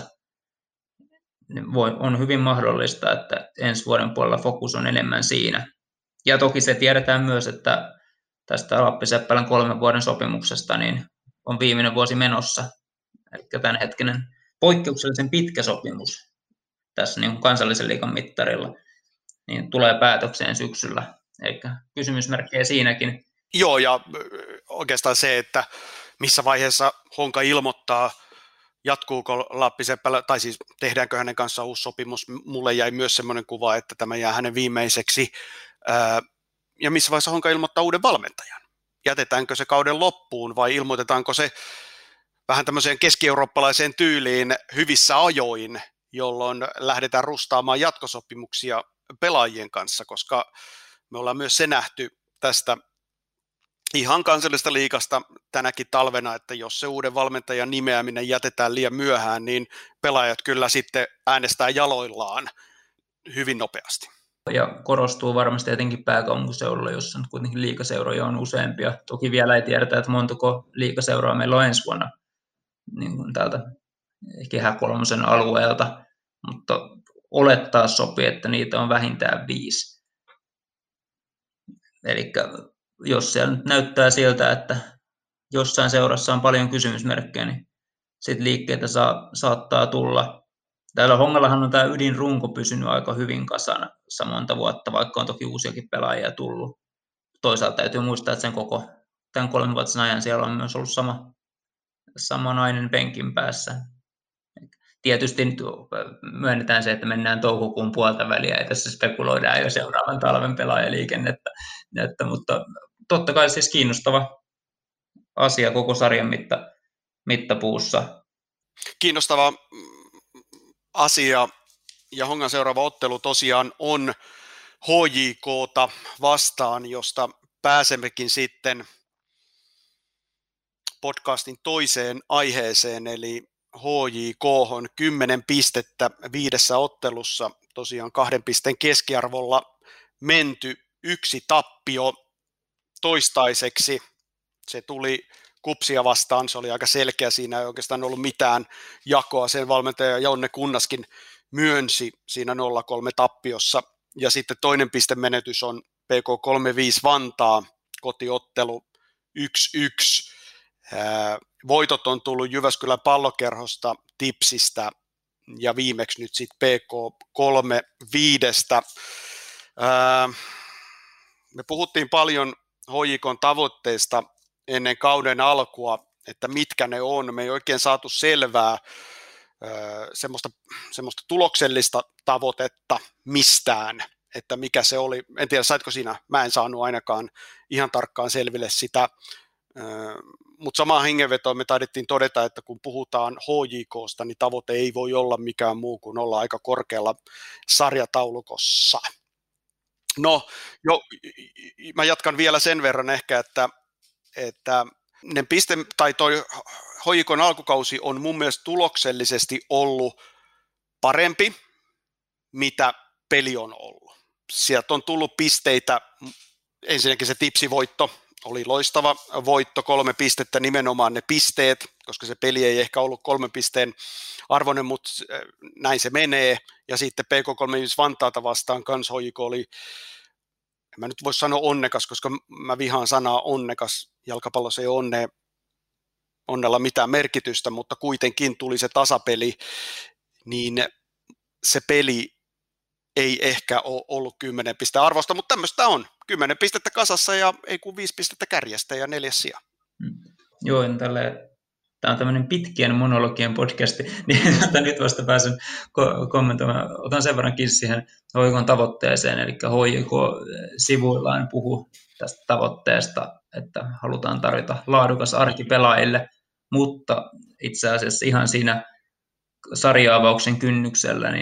On hyvin mahdollista, että ensi vuoden puolella fokus on enemmän siinä. Ja toki se tiedetään myös, että tästä Lappi-Seppälän kolmen vuoden sopimuksesta niin on viimeinen vuosi menossa. Eli tämänhetkinen poikkeuksellisen pitkä sopimus tässä niin kuin kansallisen liigan mittarilla niin tulee päätökseen syksyllä. Eli kysymysmerkkejä siinäkin. Joo, ja oikeastaan se, että missä vaiheessa Honka ilmoittaa, jatkuuko Lappi-Seppälä, tai siis tehdäänkö hänen kanssaan uusi sopimus. Mulle jäi myös semmoinen kuva, että tämä jää hänen viimeiseksi. Ää, ja missä vaiheessa Honka ilmoittaa uuden valmentajan? Jätetäänkö se kauden loppuun vai ilmoitetaanko se vähän tämmöiseen keski-eurooppalaiseen tyyliin hyvissä ajoin, jolloin lähdetään rustaamaan jatkosopimuksia pelaajien kanssa, koska me ollaan myös se nähty tästä ihan kansallista liigasta tänäkin talvena, että jos se uuden valmentajan nimeäminen jätetään liian myöhään, niin pelaajat kyllä sitten äänestää jaloillaan hyvin nopeasti. Ja korostuu varmasti etenkin pääkaupunkiseudulla, jossa nyt kuitenkin liigaseuroja on useampia. Toki vielä ei tiedetä, että montako liigaseuraa meillä on ensi vuonna niin kuin täältä Kehä kolmosen alueelta, mutta olettaa sopii, että niitä on vähintään viisi. Eli jos siellä nyt näyttää siltä, että jossain seurassa on paljon kysymysmerkkejä, niin sitten liikkeitä saa, saattaa tulla. Täällä Hongallahan on tämä ydinrunko pysynyt aika hyvin kasana monta vuotta, vaikka on toki uusiakin pelaajia tullut. Toisaalta täytyy muistaa, että sen koko tämän kolmenvuotisen ajan siellä on myös ollut sama, sama nainen penkin päässä. Tietysti nyt myönnetään se, että mennään toukokuun puolta väliä ja tässä spekuloidaan jo seuraavan talven pelaajaliikennettä, että, mutta totta kai siis kiinnostava asia koko sarjan mitta, mittapuussa. Kiinnostava asia ja Hongan seuraava ottelu tosiaan on H J K:ta vastaan, josta pääsemmekin sitten podcastin toiseen aiheeseen, eli H J K on kymmenen pistettä viidessä ottelussa, tosiaan kahden pisteen keskiarvolla menty, yksi tappio toistaiseksi. Se tuli Kupsia vastaan, se oli aika selkeä, siinä ei oikeastaan ollut mitään jakoa, sen valmentaja Jonne Kunnaskin myönsi siinä nolla kolme tappiossa. Ja sitten toinen pistemenetys on P K kolmekymmentäviisi Vantaa, kotiottelu yksi yksi. Voitot on tullut Jyväskylän Pallokerhosta, Tipsistä ja viimeksi nyt sitten P K kolmekymmentäviisi. Me puhuttiin paljon H J K:n tavoitteista ennen kauden alkua, että mitkä ne on. Me ei oikein saatu selvää semmoista, semmoista tuloksellista tavoitetta mistään, että mikä se oli. En tiedä, saitko sinä? Mä en saanut ainakaan ihan tarkkaan selville sitä. Mutta samaan hengenvetoon me taidettiin todeta, että kun puhutaan H J K:sta, niin tavoite ei voi olla mikään muu kuin olla aika korkealla sarjataulukossa. No, jo, mä jatkan vielä sen verran ehkä, että, että ne piste, tai toi H J K:n alkukausi on mun mielestä tuloksellisesti ollut parempi, mitä peli on ollut. Sieltä on tullut pisteitä, ensinnäkin se tipsivoitto, oli loistava voitto, kolme pistettä, nimenomaan ne pisteet, koska se peli ei ehkä ollut kolmen pisteen arvoinen, mutta näin se menee. Ja sitten P K kolmekymmentäviisi Vantaata vastaan kans H J K oli, en mä nyt voi sanoa onnekas, koska mä vihaan sanaa onnekas, jalkapallossa ei onne, onnella mitään merkitystä, mutta kuitenkin tuli se tasapeli, niin se peli ei ehkä ole ollut kymmenen pisteen arvosta, mutta tämmöistä on. Kymmenen pistettä kasassa ja ei kuin viisi pistettä kärjestä ja neljäs sija. Mm. Joo, tälle, tämä on tämmöinen pitkien monologien podcasti, niin nyt vasta pääsen ko- kommentoimaan. Otan sen verran kiinni siihen H J K:n tavoitteeseen, eli H J K-sivuillaan puhuu tästä tavoitteesta, että halutaan tarjota laadukas arki pelaajille, mutta itse asiassa ihan siinä sarja-avauksen kynnyksellä, niin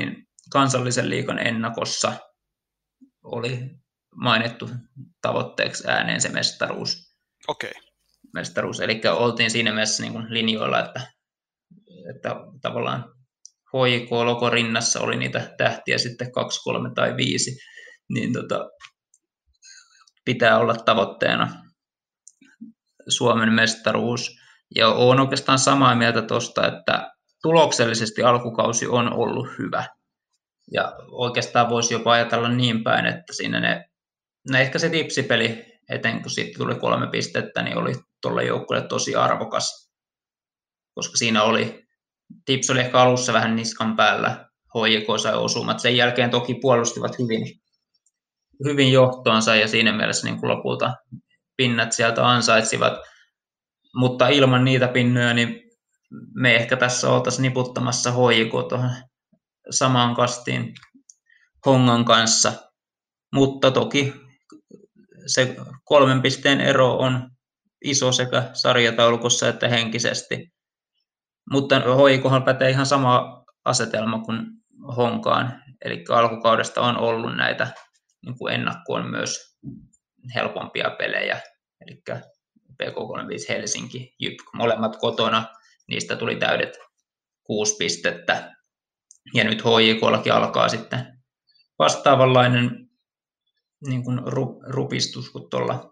kansallisen liigan ennakossa oli mainittu tavoitteeksi ääneen se mestaruus. Okei. Okay. Mestaruus. Eli oltiin siinä mielessä niin kuin linjoilla, että, että tavallaan H J K-logo rinnassa oli niitä tähtiä sitten kaksi, kolme tai viisi, niin tota, pitää olla tavoitteena Suomen mestaruus. Ja olen oikeastaan samaa mieltä tuosta, että tuloksellisesti alkukausi on ollut hyvä. Ja oikeastaan voisi jopa ajatella niin päin, että siinä ne, no ehkä se tipsipeli, etenkin kun siitä tuli kolme pistettä, niin oli tuolle joukkueelle tosi arvokas. Koska siinä oli, tips oli ehkä alussa vähän niskan päällä, H J K sai osumat. Sen jälkeen toki puolustivat hyvin, hyvin johtoonsa ja siinä mielessä niin kuin lopulta pinnat sieltä ansaitsivat. Mutta ilman niitä pinnoja, niin me ehkä tässä oltaisiin niputtamassa H J K tuohon samaan kastiin Hongan kanssa. Mutta toki se kolmen pisteen ero on iso sekä sarjataulukossa että henkisesti. Mutta H J K:han pätee ihan sama asetelma kuin Honkaan. Eli alkukaudesta on ollut näitä niin kuin ennakkoon myös helpompia pelejä. Eli P K kolmekymmentäviisi Helsinki, J Y P, molemmat kotona, niistä tuli täydet kuusi pistettä. Ja nyt H J K:llakin alkaa sitten vastaavanlainen niin kuin rupistus kuin tuolla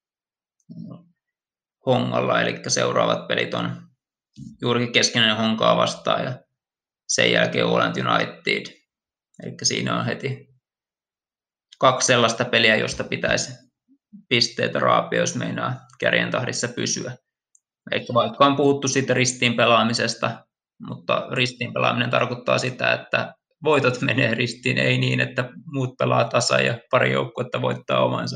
Hongalla, eli seuraavat pelit on juurikin keskenään Honkaa vastaan ja sen jälkeen Oland United. Eli siinä on heti kaksi sellaista peliä, josta pitäisi pisteitä raapia, jos meinaa kärjen tahdissa pysyä. Eli vaikka on puhuttu siitä ristiin pelaamisesta, mutta ristiin pelaaminen tarkoittaa sitä, että voitot menee ristiin, ei niin, että muut pelaa tasa ja pari joukkuetta voittaa omansa.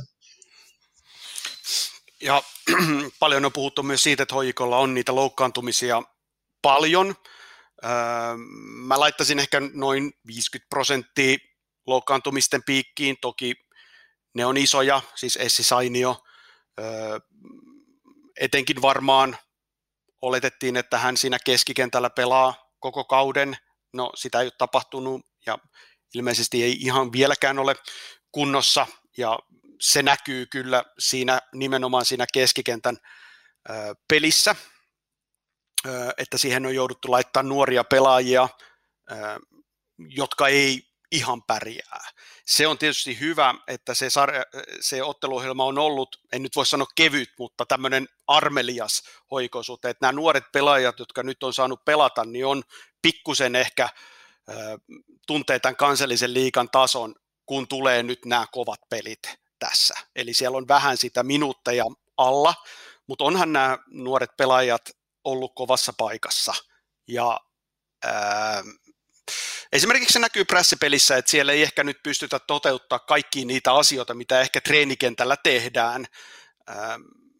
Ja paljon on puhuttu myös siitä, että H J K:lla on niitä loukkaantumisia paljon. Öö, mä laittaisin ehkä noin viisikymmentä prosenttia loukkaantumisten piikkiin. Toki ne on isoja, siis Essi Sainio. Öö, etenkin varmaan oletettiin, että hän siinä keskikentällä pelaa koko kauden. No sitä ei ole tapahtunut ja ilmeisesti ei ihan vieläkään ole kunnossa ja se näkyy kyllä siinä nimenomaan siinä keskikentän ö, pelissä, ö, että siihen on jouduttu laittaa nuoria pelaajia, ö, jotka ei ihan pärjää. Se on tietysti hyvä, että se, sarja, se otteluohjelma on ollut, en nyt voi sanoa kevyt, mutta tämmöinen armelias hoikoisuuteen, että nämä nuoret pelaajat, jotka nyt on saanut pelata, niin on pikkusen ehkä ö, tuntee tämän kansallisen liigan tason, kun tulee nyt nämä kovat pelit tässä. Eli siellä on vähän sitä minuutteja alla, mutta onhan nämä nuoret pelaajat ollut kovassa paikassa. Ja ää, esimerkiksi se näkyy prässipelissä, että siellä ei ehkä nyt pystytä toteuttaa kaikkia niitä asioita, mitä ehkä treenikentällä tehdään. Ää,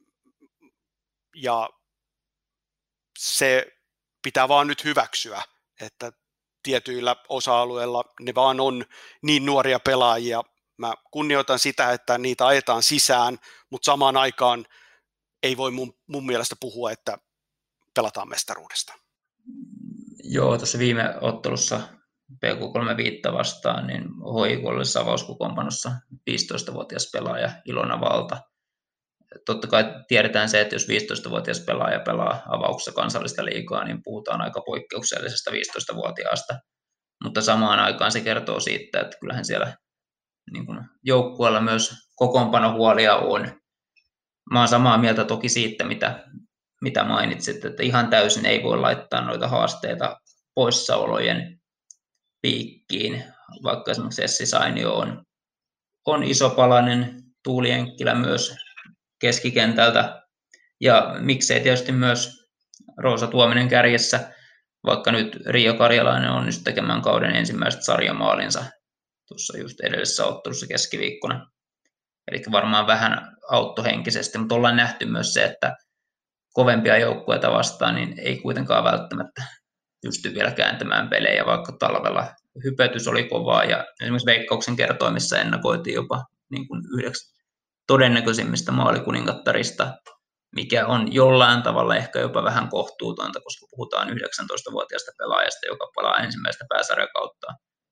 ja se pitää vaan nyt hyväksyä, että tietyillä osa-alueilla ne vaan on niin nuoria pelaajia. Mä kunnioitan sitä, että niitä ajetaan sisään, mutta samaan aikaan ei voi mun, mun mielestä puhua, että pelataan mestaruudesta. Joo, tuossa viime ottelussa P K kolmekymmentäviisi vastaan, niin H I K oli avauskokoonpanossa viisitoistavuotias pelaaja Ilona Valta. Totta kai tiedetään se, että jos viisitoistavuotias pelaaja pelaa avauksessa kansallista liigaa, niin puhutaan aika poikkeuksellisesta viisitoistavuotiaasta. Mutta samaan aikaan se kertoo siitä, että kyllähän siellä niin kuin joukkueella myös kokoonpanohuolia on. Mä oon samaa mieltä toki siitä, mitä, mitä mainitsit, että ihan täysin ei voi laittaa noita haasteita poissaolojen piikkiin, vaikka esimerkiksi Essi Sainio on, on isopalainen, Tuuli Jenkkilä myös keskikentältä, ja miksei tietysti myös Roosa Tuominen kärjessä, vaikka nyt Riio Karjalainen onnistui tekemään kauden ensimmäiset sarjamaalinsa tuossa just edellisessä ottelussa keskiviikkona. Eli varmaan vähän auttohenkisesti, mutta ollaan nähty myös se, että kovempia joukkueita vastaan niin ei kuitenkaan välttämättä pysty vielä kääntämään pelejä, vaikka talvella hypetys oli kovaa ja esimerkiksi Veikkauksen kertoimissa ennakoitiin jopa niin kuin yhdeksi todennäköisimmistä maalikuningattarista, mikä on jollain tavalla ehkä jopa vähän kohtuutonta, koska puhutaan yhdeksäntoistavuotiaasta pelaajasta, joka pelaa ensimmäistä pääsarjakautta.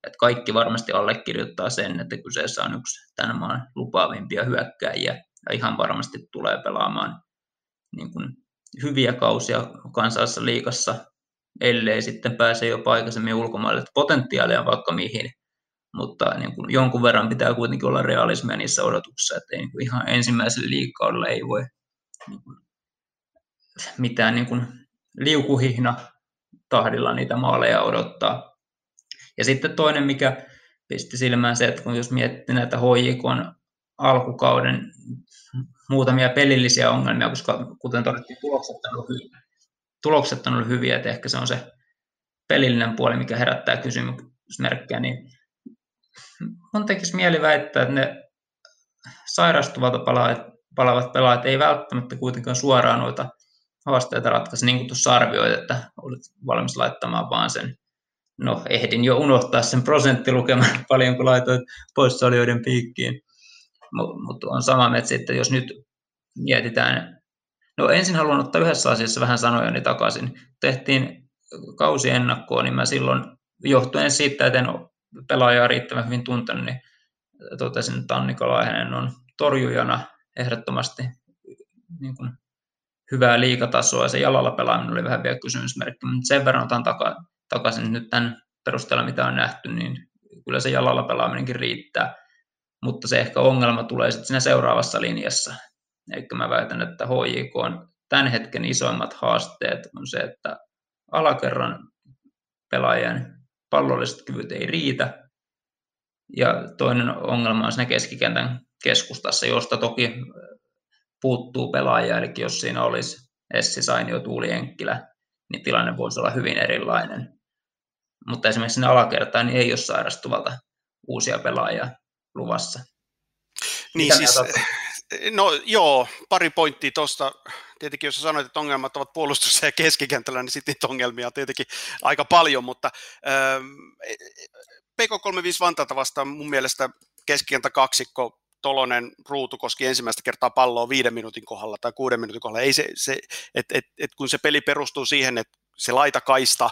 että kaikki varmasti allekirjoittaa sen, että kyseessä on yksi tämän maan lupaavimpia hyökkääjiä ja ihan varmasti tulee pelaamaan niin kuin hyviä kausia kansallisessa liigassa, ellei sitten pääse jo aikaisemmin ulkomaille. Potentiaalia on vaikka mihin, mutta niin kuin jonkun verran pitää kuitenkin olla realismia niissä odotuksissa, että niin kuin ihan ensimmäisellä liigakaudella ei voi niin kuin mitään niin kuin liukuhihna tahdilla niitä maaleja odottaa. Ja sitten toinen, mikä pisti silmään se, että kun jos miettii näitä H J K:n alkukauden muutamia pelillisiä ongelmia, koska kuten todettiin, tulokset on ollut hyviä, tulokset on ollut hyviä, että ehkä se on se pelillinen puoli, mikä herättää kysymysmerkkejä, niin mun tekisi mieli väittää, että ne sairastuvalta palaavat pelaajat ei välttämättä kuitenkaan suoraan noita haasteita ratkaisi, niin kuin tuossa arvioit, että olet valmis laittamaan vaan sen, no ehdin jo unohtaa sen prosenttilukeman, paljonko laitoit poissaolijoiden piikkiin, mutta on sama mieltä sitten, jos nyt mietitään, no ensin haluan ottaa yhdessä asiassa vähän sanojani takaisin, tehtiin kausiennakkoa, niin mä silloin, johtuen siitä, että en ole pelaajaa riittävän hyvin tuntenut, niin totesin, että Annika Laihinen on torjujana ehdottomasti niin kuin hyvää liigatasoa, ja se jalalla pelaaminen oli vähän vielä kysymysmerkki, mutta sen verran otan taka, takaisin nyt tämän perusteella, mitä on nähty, niin kyllä se jalalla pelaaminenkin riittää, mutta se ehkä ongelma tulee sitten siinä seuraavassa linjassa, eli mä väitän, että H J K on tämän hetken isoimmat haasteet on se, että alakerran pelaajien pallolliset kyvyt ei riitä, ja toinen ongelma on siinä keskikentän keskustassa, josta toki puuttuu pelaajia, eli jos siinä olisi Essi Sainio, Tuuli Jenkkilä, niin tilanne voisi olla hyvin erilainen. Mutta esimerkiksi sinne alakertaan niin ei ole sairastuvalta uusia pelaajia luvassa. Niin siis, no joo, pari pointtia tuosta. Tietenkin jos sanoit, että ongelmat ovat puolustuksessa ja keskikentällä, niin sitten niitä ongelmia on tietenkin aika paljon, mutta ähm, P K kolmekymmentäviisi Vantaata vastaan mun mielestä keskikentä kaksikko, Tolonen, Ruutukoski ensimmäistä kertaa palloa viiden minuutin kohdalla tai kuuden minuutin kohdalla. Ei se, se, et, et, et kun se peli perustuu siihen, että se laitakaista,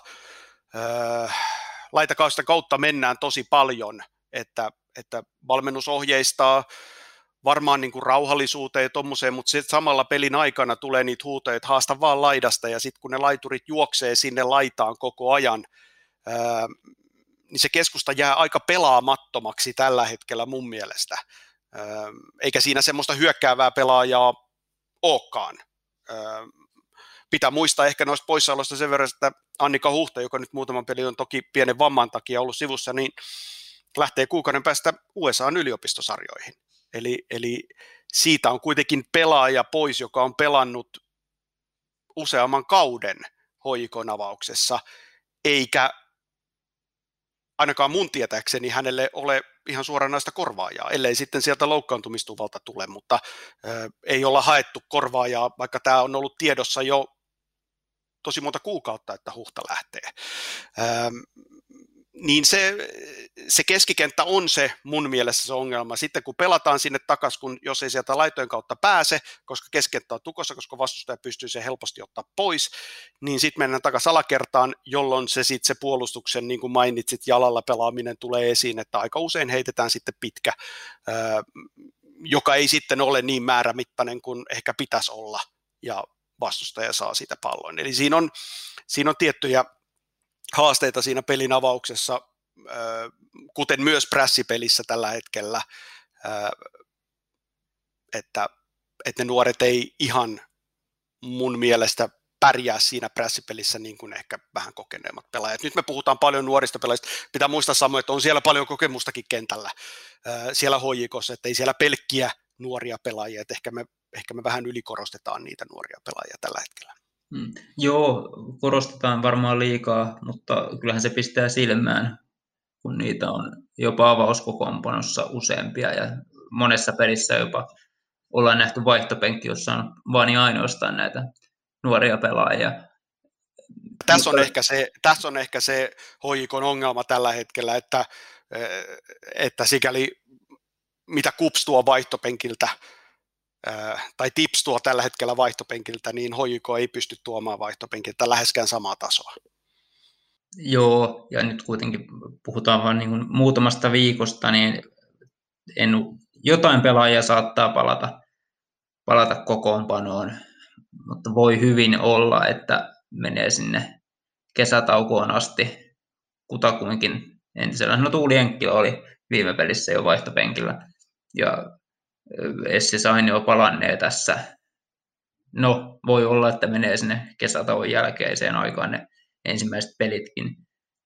äh, laitakaista kautta mennään tosi paljon, että, että valmennus ohjeistaa varmaan niin kuin rauhallisuuteen ja tommoseen, mutta sitten samalla pelin aikana tulee niitä huutoja, että haasta vaan laidasta, ja sitten kun ne laiturit juoksee sinne laitaan koko ajan, ää, niin se keskusta jää aika pelaamattomaksi tällä hetkellä mun mielestä. Ää, eikä siinä semmoista hyökkäävää pelaajaa olekaan. Ää, pitää muistaa ehkä noista poissaoloista sen verran, että Annika Huhta, joka nyt muutaman peli on toki pienen vamman takia ollut sivussa, niin lähtee kuukauden päästä U S A:n yliopistosarjoihin. Eli, eli siitä on kuitenkin pelaaja pois, joka on pelannut useamman kauden H J K:n avauksessa, eikä ainakaan mun tietääkseni hänelle ole ihan suoranaista korvaajaa, ellei sitten sieltä loukkaantumistuvalta tule, mutta ö, ei olla haettu korvaajaa, vaikka tämä on ollut tiedossa jo tosi monta kuukautta, että Huhta lähtee. Ö, niin se, se keskikenttä on se mun mielestä se ongelma. Sitten kun pelataan sinne takaisin, kun jos ei sieltä laitojen kautta pääse, koska keskikenttä on tukossa, koska vastustaja pystyy sen helposti ottaa pois, niin sitten mennään takaisin alakertaan, jolloin se sitten se puolustuksen, niin kuin mainitsit, jalalla pelaaminen tulee esiin, että aika usein heitetään sitten pitkä, joka ei sitten ole niin määrämittainen kuin ehkä pitäisi olla, ja vastustaja saa sitä pallon. Eli siinä on, siinä on tiettyjä haasteita siinä pelin avauksessa, kuten myös prässipelissä tällä hetkellä, että, että ne nuoret ei ihan mun mielestä pärjää siinä prässipelissä niin kuin ehkä vähän kokeneemmat pelaajat. Nyt me puhutaan paljon nuorista pelaajista. Pitää muistaa Samu, että on siellä paljon kokemustakin kentällä siellä H J K:ssa, että ei siellä pelkkiä nuoria pelaajia, että ehkä me, ehkä me vähän ylikorostetaan niitä nuoria pelaajia tällä hetkellä. Mm. Joo, korostetaan varmaan liikaa, mutta kyllähän se pistää silmään, kun niitä on jopa avauskokoonpanossa useampia ja monessa pelissä jopa ollaan nähty vaihtopenkki, jossa on vain ja ainoastaan näitä nuoria pelaajia. Tässä on, ehkä se, tässä on ehkä se H J K:n ongelma tällä hetkellä, että, että sikäli mitä KuPS tuo vaihtopenkiltä, tai Tips tuo tällä hetkellä vaihtopenkiltä, niin H J K ei pysty tuomaan vaihtopenkiltä läheskään samaa tasoa. Joo, ja nyt kuitenkin puhutaan vain niin kuin muutamasta viikosta, niin en, jotain pelaajia saattaa palata, palata kokoonpanoon, mutta voi hyvin olla, että menee sinne kesätaukoon asti kutakuinkin entisellä. No Tuuli Enkkilä oli viime pelissä jo vaihtopenkillä, ja Essi Sainio palannee tässä. No, voi olla, että menee sinne kesätauon jälkeiseen aikaan ne ensimmäiset pelitkin.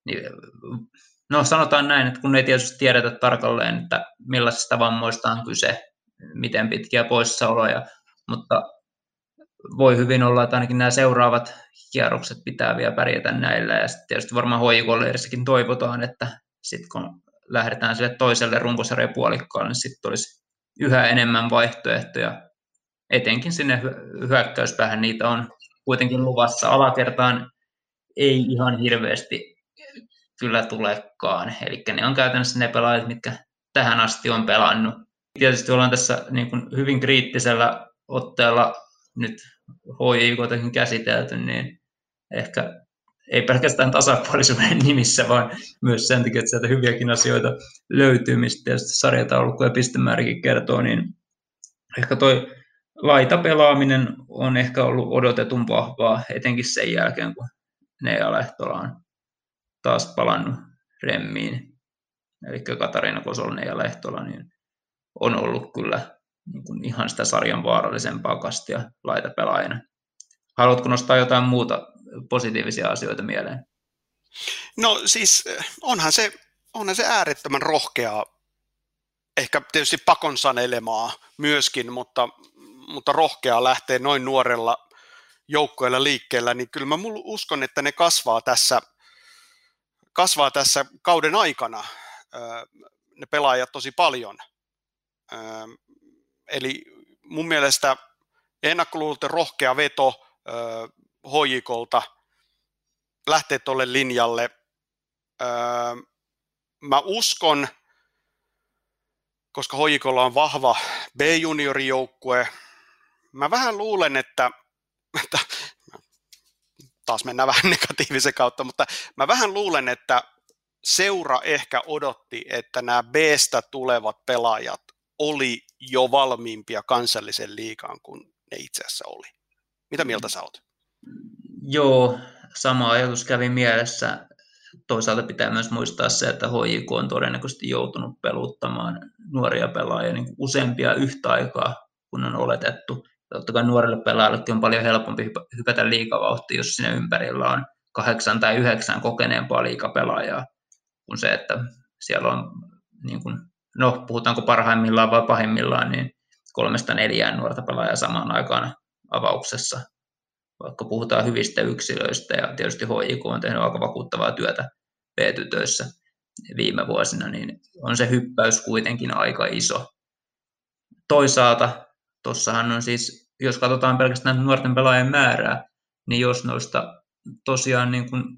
No sanotaan näin, että kun ei tietysti tiedetä tarkalleen, että millaisista vammoista on kyse, miten pitkiä poissaoloja, mutta voi hyvin olla, että ainakin nämä seuraavat kierrokset pitää vielä pärjätä näillä, ja sitten tietysti varmaan H J K-leirissäkin toivotaan, että sitten kun lähdetään sille toiselle runkosarjan puolikkaalle, niin sitten olisi yhä enemmän vaihtoehtoja, etenkin sinne hyökkäyspäähän niitä on kuitenkin luvassa. Alakertaan ei ihan hirveästi kyllä tulekaan, eli ne on käytännössä ne pelaajat, mitkä tähän asti on pelannut. Tietysti ollaan tässä niin kuin hyvin kriittisellä otteella nyt H J K:takin käsitelty, niin ehkä ei pelkästään tasapuolisuuden nimissä, vaan myös sen takia, että sieltä hyviäkin asioita löytyy, mistä tietysti sarjataulukko ja pistemäärikin kertoo, niin ehkä toi laitapelaaminen on ehkä ollut odotetun vahvaa, etenkin sen jälkeen, kun Nea Lehtola on taas palannut remmiin, eli Katariina Kosonen ja Lehtola, niin on ollut kyllä niin kuin ihan sitä sarjan vaarallisempaa kastia laitapelaajana. Haluatko nostaa jotain muuta positiivisia asioita mieleen? No siis onhan se, onhan se äärettömän rohkeaa, ehkä tietysti pakon sanelemaa myöskin, mutta, mutta rohkeaa lähtee noin nuorella joukkueella liikkeellä, niin kyllä mä uskon, että ne kasvaa tässä, kasvaa tässä kauden aikana, ne pelaajat tosi paljon. Eli mun mielestä ennakkoluulten rohkea veto H J K:lta lähtee tuolle linjalle. Mä uskon, koska H J K:lla on vahva B-juniorijoukkue, mä vähän luulen, että, että taas mennään vähän negatiivisen kautta, mutta mä vähän luulen, että seura ehkä odotti, että nämä B:stä tulevat pelaajat oli jo valmiimpia kansallisen liigaan kuin ne itse asiassa oli. Mitä mieltä sä oot? Joo, sama ajatus kävi mielessä. Toisaalta pitää myös muistaa se, että H J K on todennäköisesti joutunut peluuttamaan nuoria pelaajia niin useampia yhtä aikaa, kun on oletettu. Totta kai nuorille pelaajillekin on paljon helpompi hypätä liigavauhtiin, jos siinä ympärillä on kahdeksan tai yhdeksän kokeneempaa liigapelaajaa, kuin se, että siellä on, niin kuin, no puhutaanko parhaimmillaan vai pahimmillaan, niin kolmesta neljään nuorta pelaajaa samaan aikaan avauksessa. Vaikka puhutaan hyvistä yksilöistä, ja tietysti H J K on tehnyt aika vakuuttavaa työtä B-tytöissä viime vuosina, niin on se hyppäys kuitenkin aika iso. Toisaalta tuossahan on siis, jos katsotaan pelkästään nuorten pelaajien määrää, niin jos noista tosiaan niin kuin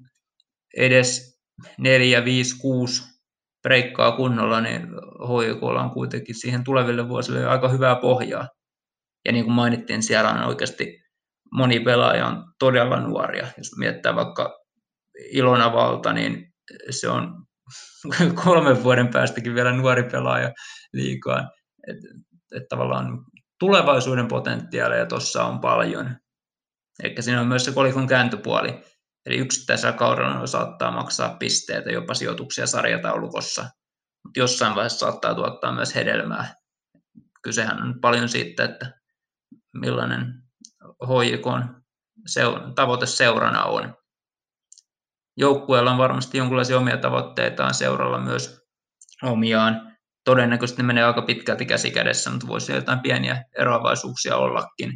edes neljä, viisi, kuusi breikkaa kunnolla, niin H J K:lla on kuitenkin siihen tuleville vuosille aika hyvää pohjaa. Ja niin kuin mainittiin, siellä on oikeasti moni pelaaja on todella nuoria. Jos miettää vaikka Ilona Valta, niin se on kolmen vuoden päästäkin vielä nuori pelaaja liigaan. Että et tavallaan tulevaisuuden potentiaalia tuossa on paljon. Eli siinä on myös se kolikon kääntöpuoli. Eli yksittäisellä kaudella saattaa maksaa pisteitä, jopa sijoituksia sarjataulukossa. Mutta jossain vaiheessa saattaa tuottaa myös hedelmää. Kysehän on paljon siitä, että millainen H J K:n tavoite seurana on. Joukkueella on varmasti jonkinlaisia omia tavoitteitaan, seuralla myös omiaan. Todennäköisesti ne menee aika pitkälti käsi kädessä, mutta voisi jotain pieniä eroavaisuuksia ollakin.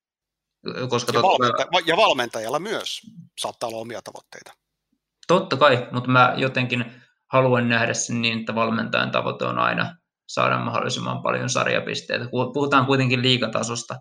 Koska ja, valmenta- totta, ja valmentajalla myös saattaa olla omia tavoitteita. Totta kai, mutta mä jotenkin haluan nähdä sen niin, että valmentajan tavoite on aina saada mahdollisimman paljon sarjapisteitä. Puhutaan kuitenkin liigatasosta.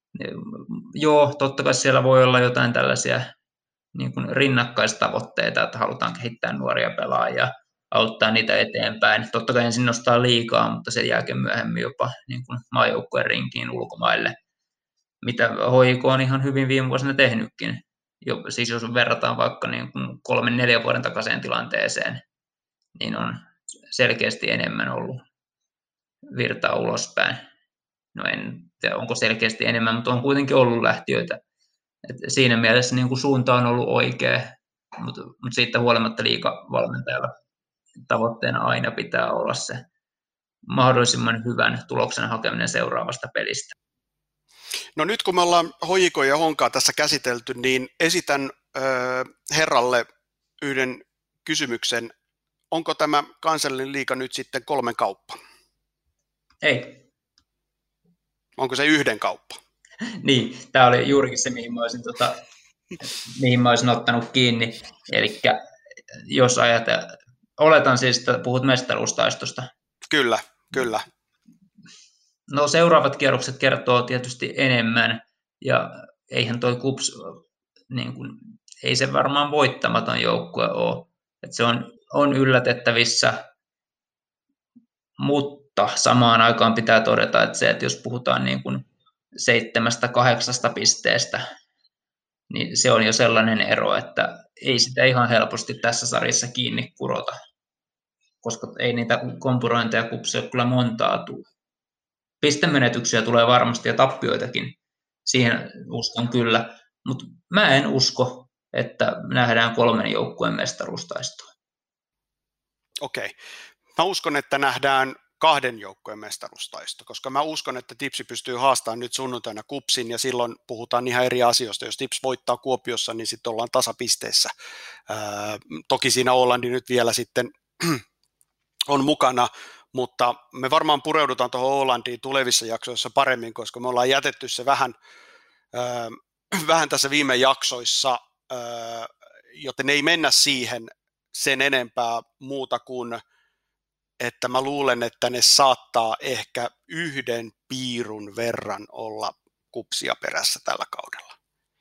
Joo, totta kai siellä voi olla jotain tällaisia niin kuin rinnakkaistavoitteita, että halutaan kehittää nuoria pelaajia, auttaa niitä eteenpäin. Totta kai ensin nostaa liigaa, mutta sen jälkeen myöhemmin jopa niin kuin maajoukkueen rinkiin ulkomaille, mitä H J K on ihan hyvin viime vuosina tehnytkin. jo, siis jos verrataan vaikka niin kuin kolmen, neljän vuoden takaiseen tilanteeseen, niin on selkeästi enemmän ollut virtaa ulospäin. No en tiedä, onko selkeästi enemmän, mutta on kuitenkin ollut lähtiöitä. Et siinä mielessä niin kuin suunta on ollut oikea, mutta, mutta siitä huolimatta liigavalmentajalla tavoitteena aina pitää olla se mahdollisimman hyvän tuloksen hakeminen seuraavasta pelistä. No nyt kun me ollaan Hojiko ja Honkaa tässä käsitelty, niin esitän ö, herralle yhden kysymyksen. Onko tämä kansallinen liiga nyt sitten kolmen kauppa? Ei. Onko se yhden kauppa? Niin, tämä oli juurikin se, mihin mä olisin, tota, mihin mä olisin ottanut kiinni. Eli jos ajatellaan, oletan siis, että puhut mestaruustaistosta. Kyllä, kyllä. No seuraavat kierrokset kertoo tietysti enemmän, ja eihän toi KuPS, niin kuin, ei se varmaan voittamaton joukkue ole. Et se on, on yllätettävissä, mutta samaan aikaan pitää todeta, että se, että jos puhutaan niin kuin seitsemästä, kahdeksasta pisteestä, niin se on jo sellainen ero, että ei sitä ihan helposti tässä sarjassa kiinni kurota, koska ei niitä kompurointeja KuPSille kyllä montaa tule. Pistemenetyksiä tulee varmasti ja tappioitakin, siihen uskon kyllä, mutta mä en usko, että nähdään kolmen joukkueen mestaruustaistoa. Okei. Mä uskon, että nähdään kahden joukkueen mestaruustaisto, koska mä uskon, että Tipsi pystyy haastamaan nyt sunnuntaina KuPSin ja silloin puhutaan ihan eri asioista. Jos Tips voittaa Kuopiossa, niin sitten ollaan tasapisteessä. Ää, toki siinä Ålandi nyt vielä sitten on mukana, mutta me varmaan pureudutaan tuohon Ålandiin tulevissa jaksoissa paremmin, koska me ollaan jätetty se vähän, ää, vähän tässä viime jaksoissa, ää, joten ei mennä siihen sen enempää muuta kuin että mä luulen, että ne saattaa ehkä yhden piirun verran olla KuPSia perässä tällä kaudella.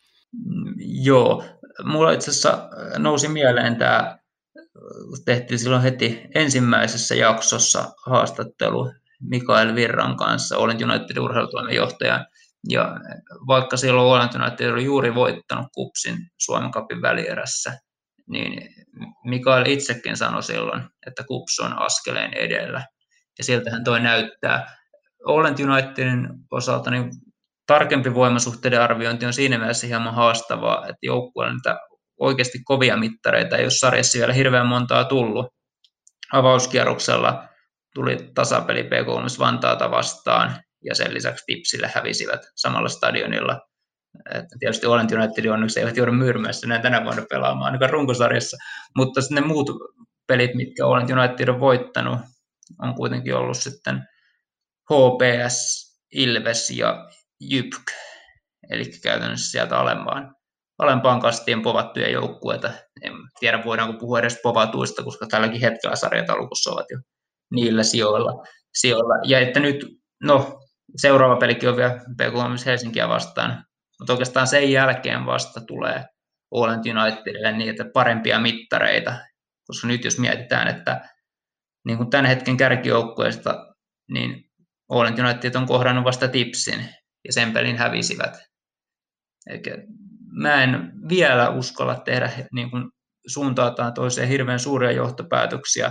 Joo, mulla itse asiassa nousi mieleen tämä, tehtiin silloin heti ensimmäisessä jaksossa haastattelu Mikael Virran kanssa, Åland Unitedin urheilutoimenjohtajan, ja vaikka silloin Åland United oli juuri voittanut KuPSin Suomen Cupin välierässä, niin Mikael itsekin sanoi silloin, että KuPS on askeleen edellä, ja siltähän toi näyttää. Åland Unitedin osalta niin tarkempi voimasuhteiden arviointi on siinä mielessä hieman haastavaa, että joukkueella niitä oikeasti kovia mittareita ei ole sarjassa vielä hirveän montaa tullut. Avauskierroksella tuli tasapeli P K kolme Vantaata vastaan, ja sen lisäksi Tipsille hävisivät samalla stadionilla. Että tietysti Åland United onneksi eivät joudu Myyrmäessä näin tänä vuonna pelaamaan ainakaan runkosarjassa, mutta ne muut pelit, mitkä Åland United on voittanut, on kuitenkin ollut sitten H P S, Ilves ja J Y P K, eli käytännössä sieltä alempaan, alempaan kastiin povattuja joukkueita. En tiedä, voidaanko puhua edes povatuista, koska tälläkin hetkellä sarjataulukossa ovat jo niillä sijoilla. sijoilla. Ja että nyt, no, seuraava pelikin on vielä P K kolme Helsinkiä vastaan, mutta oikeastaan sen jälkeen vasta tulee Åland Unitedille niitä parempia mittareita, koska nyt jos mietitään, että niin kuin tämän hetken kärkijoukkueesta, niin Åland United on kohdannut vasta Tipsin ja sen pelin hävisivät. Eikä, mä en vielä uskalla tehdä niin kuin suuntautaan toiseen hirveän suuria johtopäätöksiä,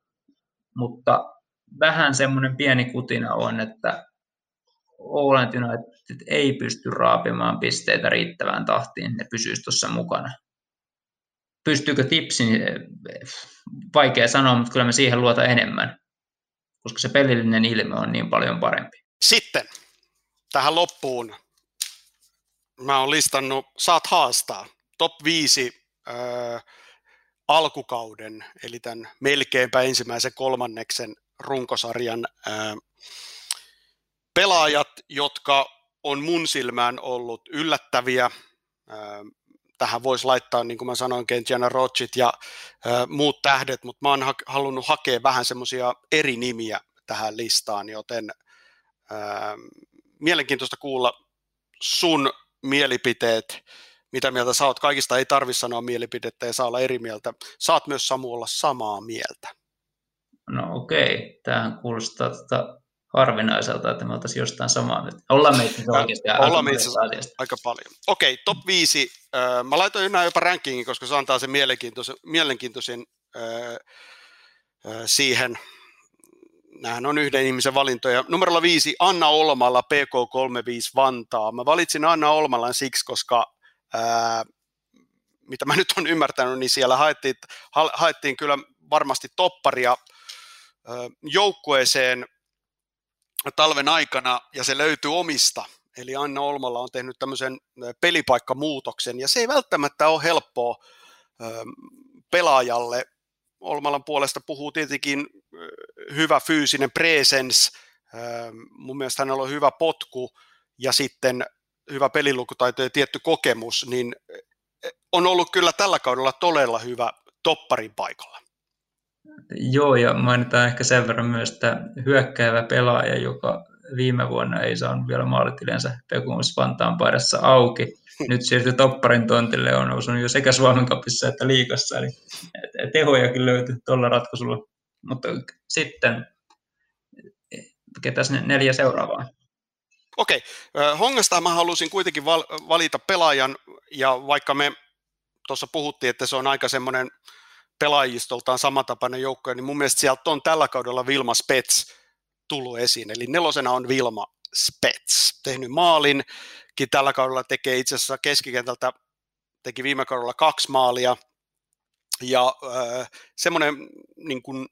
mutta vähän semmoinen pieni kutina on, että Åland United ei pysty raapimaan pisteitä riittävään tahtiin, ne pysyisi tuossa mukana. Pystyykö Tipsin, vaikea sanoa, mutta kyllä me siihen luota enemmän, koska se pelillinen ilme on niin paljon parempi. Sitten tähän loppuun mä oon listannut, saat haastaa, top viisi äh, alkukauden, eli tämän melkeinpä ensimmäisen kolmanneksen runkosarjan äh, pelaajat, jotka on mun silmään ollut yllättäviä. Tähän voisi laittaa, niin kuin mä sanoin, Kentiana Rocit ja muut tähdet, mutta mä oon halunnut hakea vähän semmoisia eri nimiä tähän listaan, joten ää, mielenkiintoista kuulla sun mielipiteet, mitä mieltä sä oot. Kaikista ei tarvitse sanoa mielipidettä ja saa olla eri mieltä. Saat myös Samu olla samaa mieltä. No okei, tämähän kuulostaa tota harvinaiselta, että me oltaisiin jostain samaa mieltä. Ollaan me itse oikeasti aika monesta asiasta. Aika paljon. Okei, top viisi. Mä laitoin nämä jopa rankingin, koska se antaa sen mielenkiintoisen, mielenkiintoisen siihen. Nämähän on yhden ihmisen valintoja. Numerolla viisi, Anna Olmala, P K kolmekymmentäviisi Vantaa. Mä valitsin Anna Olmalan siksi, koska ää, mitä mä nyt olen ymmärtänyt, niin siellä haettiin, ha, haettiin kyllä varmasti topparia ää, joukkueeseen talven aikana, ja se löytyy omista. Eli Anna Olmala on tehnyt tämmöisen pelipaikkamuutoksen, ja se ei välttämättä ole helppoa ää, pelaajalle. Olmalan puolesta puhuu tietenkin hyvä fyysinen presence, mun mielestä hänellä on hyvä potku ja sitten hyvä pelilukutaito ja tietty kokemus, niin on ollut kyllä tällä kaudella todella hyvä topparin paikalla. Joo, ja mainitaan ehkä sen verran myös, että hyökkäävä pelaaja, joka viime vuonna ei saanut vielä maalitilensä Pekumus Vantaan paidassa auki, nyt siirtyi topparin tontille, on nousunut jo sekä Suomen Cupissa että liigassa, eli tehojakin löytyi tuolla ratkaisulla. Mutta sitten, ketäs ne neljä seuraavaa? Okei, Hongasta mä halusin kuitenkin valita pelaajan, ja vaikka me tuossa puhuttiin, että se on aika semmoinen pelaajistoltaan samantapainen joukko, niin mun mielestä sieltä on tällä kaudella Vilma Spets tullut esiin, eli nelosena on Vilma Spets, tehnyt maalinkin tällä kaudella, tekee itse asiassa keskikentältä, teki viime kaudella kaksi maalia, ja äh, semmoinen niin kuin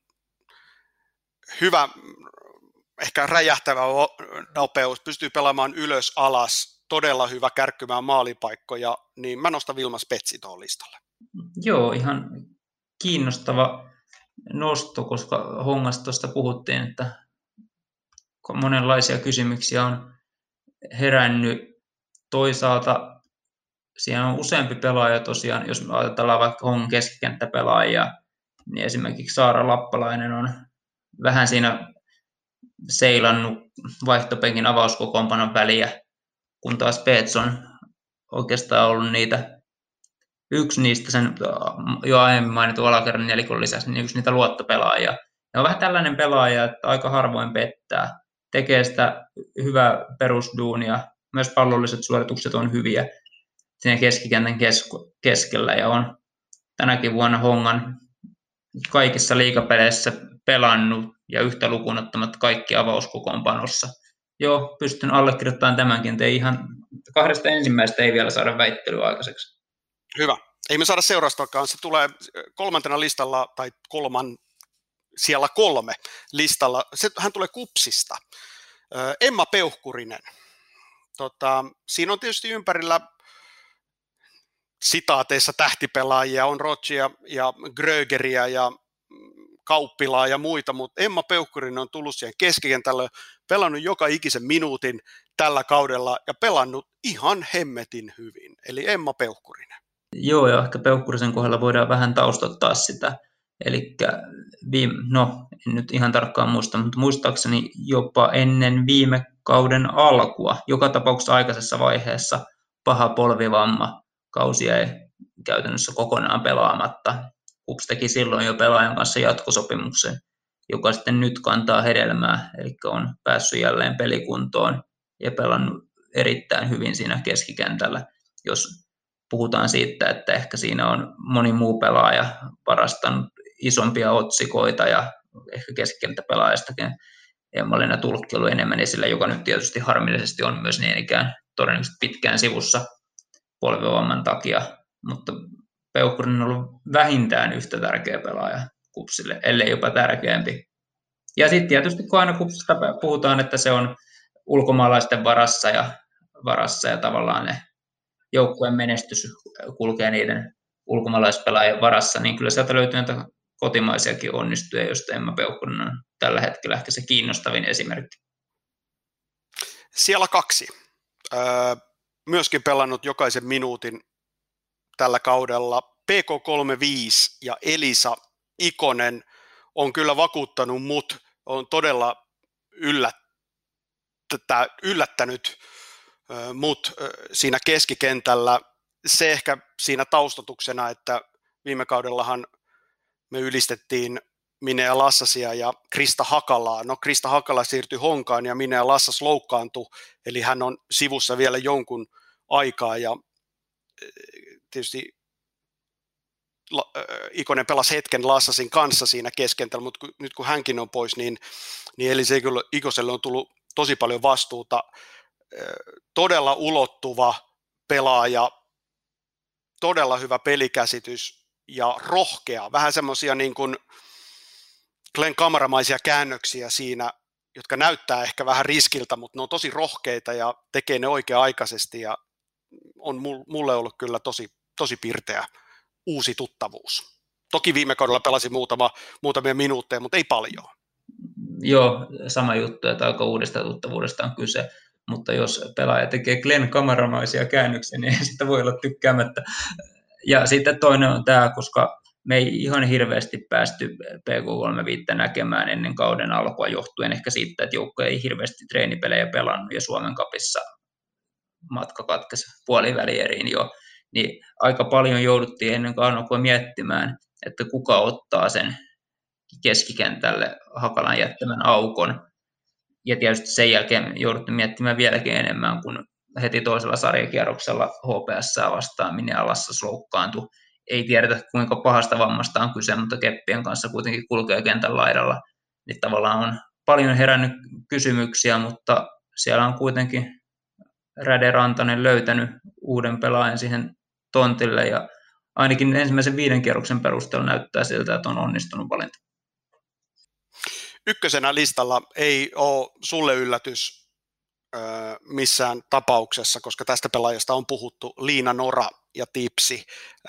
hyvä, ehkä räjähtävä nopeus, pystyy pelaamaan ylös alas, todella hyvä kärkkymään maalipaikkoja, niin mä nostan Vilma Spetsi tuohon listalle. Joo, ihan kiinnostava nosto, koska Hongasta tuosta puhuttiin, että monenlaisia kysymyksiä on herännyt. Toisaalta siellä on useampi pelaaja tosiaan, jos me ajatellaan vaikka Hongan keskikenttäpelaajia, niin esimerkiksi Saara Lappalainen on vähän siinä seilannut vaihtopenkin avauskokoonpanon väliä, kun taas Peets on oikeastaan ollut niitä, yksi niistä sen jo aiemmin mainitun alakerran nelikon lisäksi, niin yksi niitä luottopelaajia. Ja on vähän tällainen pelaaja, että aika harvoin pettää, tekee sitä hyvää perusduunia, myös pallolliset suoritukset on hyviä siinä keskikentän kesk- keskellä, ja on tänäkin vuonna Hongan kaikissa liigapeleissä pelannut ja yhtä lukuun ottamatta kaikki avauskokoonpanossa. Joo, pystyn allekirjoittamaan tämänkin, että ihan kahdesta ensimmäistä ei vielä saada väittelyä aikaiseksi. Hyvä. Ei me saada seuraustakaan. Se tulee kolmantena listalla, tai kolman, siellä kolme listalla. Se, hän tulee Kupsista. Emma Peuhkurinen. Tota, siinä on tietysti ympärillä sitaateissa tähtipelaajia, on Rogia ja Grögeriä ja Kauppilaa ja muita, mutta Emma Peuhkurinen on tullut siihen keskikentälle, pelannut joka ikisen minuutin tällä kaudella ja pelannut ihan hemmetin hyvin. Eli Emma Peuhkurinen. Joo, ja ehkä Peuhkurisen kohdalla voidaan vähän taustottaa sitä. Eli viime, no, en nyt ihan tarkkaan muista, mutta muistaakseni jopa ennen viime kauden alkua, joka tapauksessa aikaisessa vaiheessa paha polvivamma, kausi jäi käytännössä kokonaan pelaamatta. Kups teki silloin jo pelaajan kanssa jatkosopimuksen, joka sitten nyt kantaa hedelmää, eli on päässyt jälleen pelikuntoon ja pelannut erittäin hyvin siinä keskikentällä. Jos puhutaan siitä, että ehkä siinä on moni muu pelaaja varastanut isompia otsikoita ja ehkä keskikenttäpelaajastakin Emma-Leena Tulkki ollut enemmän esillä, joka nyt tietysti harmillisesti on myös niin ikään todennäköisesti pitkään sivussa polvivamman takia, mutta Peuhkurinen on ollut vähintään yhtä tärkeä pelaaja Kupsille, ellei jopa tärkeämpi. Ja sitten tietysti kun aina Kupsista puhutaan, että se on ulkomaalaisten varassa ja, varassa ja tavallaan ne joukkueen menestys kulkee niiden ulkomaalaispelaajien varassa, niin kyllä sieltä löytyy näitä kotimaisiakin onnistuja, joista Emma Peuhkurinen on tällä hetkellä ehkä se kiinnostavin esimerkki. Siellä kaksi. Öö, myöskin pelannut jokaisen minuutin tällä kaudella. P K kolmekymmentäviisi ja Elisa Ikonen on kyllä vakuuttanut mut, on todella yllättä, yllättänyt mut siinä keskikentällä. Se ehkä siinä taustatuksena, että viime kaudellahan me ylistettiin Minea Lassasia ja Krista Hakalaa. No Krista Hakala siirtyi Honkaan ja Minea Lassas loukkaantui, eli hän on sivussa vielä jonkun aikaa ja tietysti Ikonen pelasi hetken Lassasin kanssa siinä keskentällä, mutta nyt kun hänkin on pois, niin, niin eli se kyllä Ikoselle on tullut tosi paljon vastuuta. Todella ulottuva pelaaja, todella hyvä pelikäsitys ja rohkea. Vähän semmoisia niin kuin Glenn Kamaramaisia käännöksiä siinä, jotka näyttää ehkä vähän riskiltä, mutta ne on tosi rohkeita ja tekee ne oikea-aikaisesti ja on mulle ollut kyllä tosi, tosi pirteä uusi tuttavuus. Toki viime kaudella pelasi muutama, muutamia minuutteja, mutta ei paljon. Joo, sama juttu, että aika uudesta tuttavuudesta on kyse, mutta jos pelaaja tekee Glenn Kamaramaisia käännöksiä, niin ei sitä voi olla tykkäämättä. Ja sitten toinen on tämä, koska me ei ihan hirveästi päästy P K kolmekymmentäviisi näkemään ennen kauden alkua johtuen ehkä siitä, että joukko ei hirveästi treenipelejä pelannut ja Suomen Cupissa matka katkesi puolivälieriin jo, niin aika paljon jouduttiin ennen kauden alkua miettimään, että kuka ottaa sen keskikentälle Hakalan jättämän aukon. Ja tietysti sen jälkeen jouduttiin miettimään vieläkin enemmän, kun heti toisella sarjakierroksella H P S vastaan Minea Lassas loukkaantui. Ei tiedetä, kuinka pahasta vammasta on kyse, mutta keppien kanssa kuitenkin kulkee kentän laidalla. Niin tavallaan on paljon herännyt kysymyksiä, mutta siellä on kuitenkin Räde Rantanen löytänyt uuden pelaajan siihen tontille, ja ainakin ensimmäisen viiden kierroksen perusteella näyttää siltä, että on onnistunut valinta. Ykkösenä listalla ei ole sulle yllätys missään tapauksessa, koska tästä pelaajasta on puhuttu, Liina Nora ja Tipsi.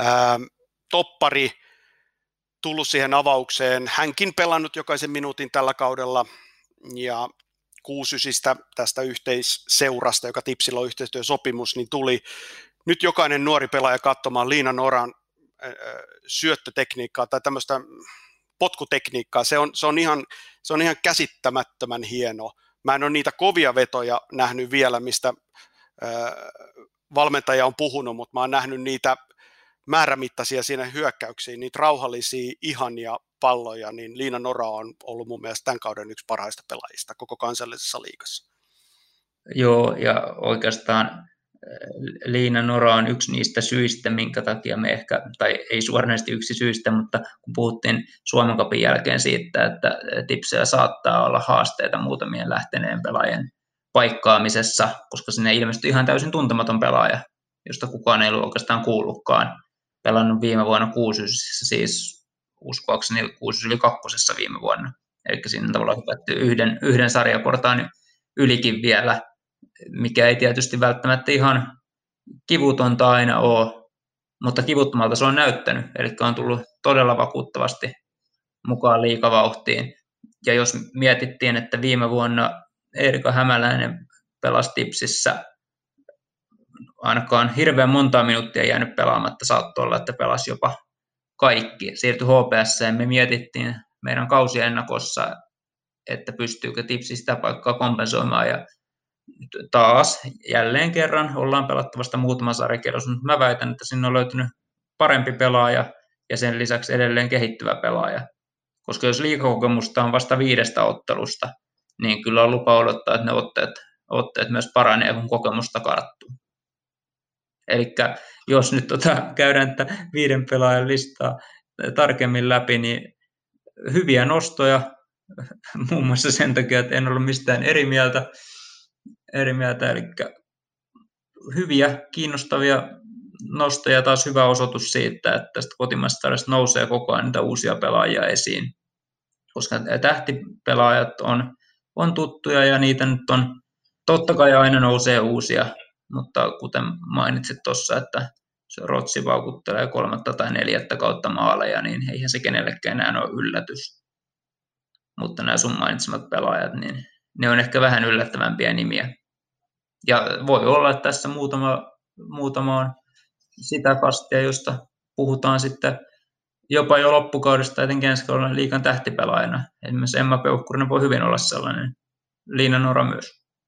Toppari tullut siihen avaukseen, hänkin pelannut jokaisen minuutin tällä kaudella, ja kuusysistä tästä yhteisseurasta, joka Tipsillä on yhteistyösopimus, niin tuli nyt jokainen nuori pelaaja katsomaan Liina Noran syöttötekniikkaa tai tämmöistä potkutekniikkaa. Se on, se on, ihan, se on ihan käsittämättömän hieno. Mä en ole niitä kovia vetoja nähnyt vielä, mistä ö, valmentaja on puhunut, mutta mä oon nähnyt niitä määrämittaisia siinä hyökkäyksiin, niitä rauhallisia, ihania palloja, niin Liina Nora on ollut mun mielestä tämän kauden yksi parhaista pelaajista koko kansallisessa liigassa. Joo, ja oikeastaan Liina Nora on yksi niistä syistä, minkä takia me ehkä, tai ei suoranaisesti yksi syistä, mutta kun puhuttiin Suomen Cupin jälkeen siitä, että Tipsillä saattaa olla haasteita muutamien lähteneen pelaajien paikkaamisessa, koska sinne ilmestyi ihan täysin tuntematon pelaaja, josta kukaan ei ollut oikeastaan kuullutkaan. Pelannut viime vuonna kuusysissä, siis uskoakseni kuusi yli kakkosessa viime vuonna. Eli siinä tavallaan hypätty yhden, yhden sarjaportaan ylikin vielä, mikä ei tietysti välttämättä ihan kivutonta aina ole, mutta kivuttomalta se on näyttänyt. Eli on tullut todella vakuuttavasti mukaan liigavauhtiin. Ja jos mietittiin, että viime vuonna Eerika Hämäläinen pelasi Tipsissä, ainakaan hirveän montaa minuuttia jäänyt pelaamatta, saattoi olla, että pelasi jopa kaikki. Siirtyi H P S:ään, me mietittiin meidän kausiennakossa, että pystyykö Tipsi sitä paikkaa kompensoimaan, ja taas jälleen kerran ollaan pelattu vasta muutama sarjakierros, mutta mä väitän, että sinne on löytynyt parempi pelaaja ja sen lisäksi edelleen kehittyvä pelaaja. Koska jos liigakokemusta on vasta viidestä ottelusta, niin kyllä on lupa odottaa, että ne otteet, otteet myös paranee, kun kokemusta karttuu. Eli jos nyt tota, käydään tätä viiden pelaajan listaa tarkemmin läpi, niin hyviä nostoja, muun muassa sen takia, että en ollut mistään eri mieltä, eri mieltä eli hyviä, kiinnostavia nostoja, taas hyvä osoitus siitä, että tästä kotimaisesta nousee koko ajan niitä uusia pelaajia esiin, koska tähtipelaajat on, on tuttuja ja niitä nyt on, totta kai aina nousee uusia, mutta kuten mainitsit tuossa, että se Rotsi vaukuttelee kolmatta tai neljättä kautta maaleja, niin eihän se kenellekään enää ole yllätys. Mutta nämä sun mainitsemat pelaajat, niin ne on ehkä vähän yllättävämpiä nimiä. Ja voi olla, että tässä muutama, muutama on sitä kastia, josta puhutaan sitten jopa jo loppukaudesta, etenkin ensi kaudella liigan tähtipelaajana. Esimerkiksi Emma Peukkurinen voi hyvin olla sellainen, Liina Nora myös.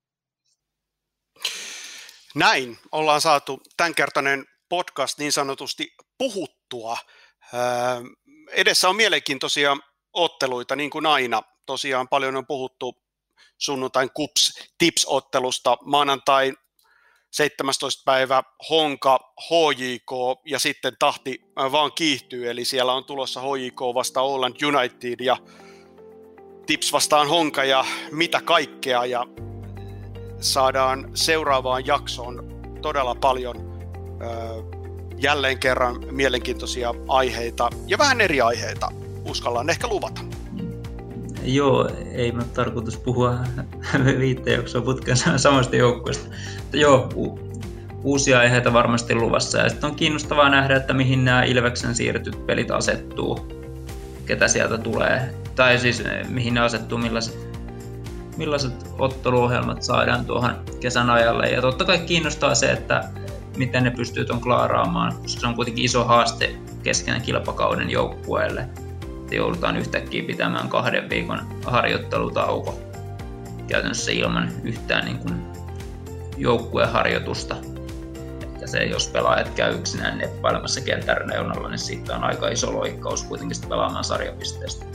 Näin ollaan saatu tämänkertainen podcast niin sanotusti puhuttua. Edessä on mielenkiintoisia otteluita niin kuin aina. Tosiaan paljon on puhuttu sunnuntain Kups Tips-ottelusta, maanantai seitsemästoista päivä Honka H J K ja sitten tahti vaan kiihtyy, eli siellä on tulossa H J K vastaan Åland United ja Tips vastaan Honka ja mitä kaikkea, ja saadaan seuraavaan jaksoon todella paljon ö, jälleen kerran mielenkiintoisia aiheita ja vähän eri aiheita, uskallaan ehkä luvata. Joo, ei ole tarkoitus puhua viittä jaksoa putken samasta joukkueesta. Joo, u- uusia aiheita varmasti luvassa. Ja sitten on kiinnostavaa nähdä, että mihin nämä Ilveksen siirretyt pelit asettuu, ketä sieltä tulee. Tai siis mihin ne asettuu, millaiset, millaiset otteluohjelmat saadaan tuohon kesän ajalle. Ja totta kai kiinnostaa se, että miten ne pystyy tuon klaaraamaan, koska se on kuitenkin iso haaste kesken kilpakauden joukkueelle. Joudutaan yhtäkkiä pitämään kahden viikon harjoittelutauko käytännössä ilman yhtään niin kuin joukkueharjoitusta. Että se, jos pelaajat käy yksinään neppailemassa kentän reunalla, niin siitä on aika iso loikkaus kuitenkin pelaamaan sarjapisteestä.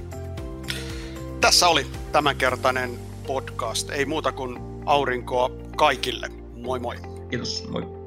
Tässä oli tämänkertainen podcast. Ei muuta kuin aurinkoa kaikille. Moi moi. Kiitos, moi.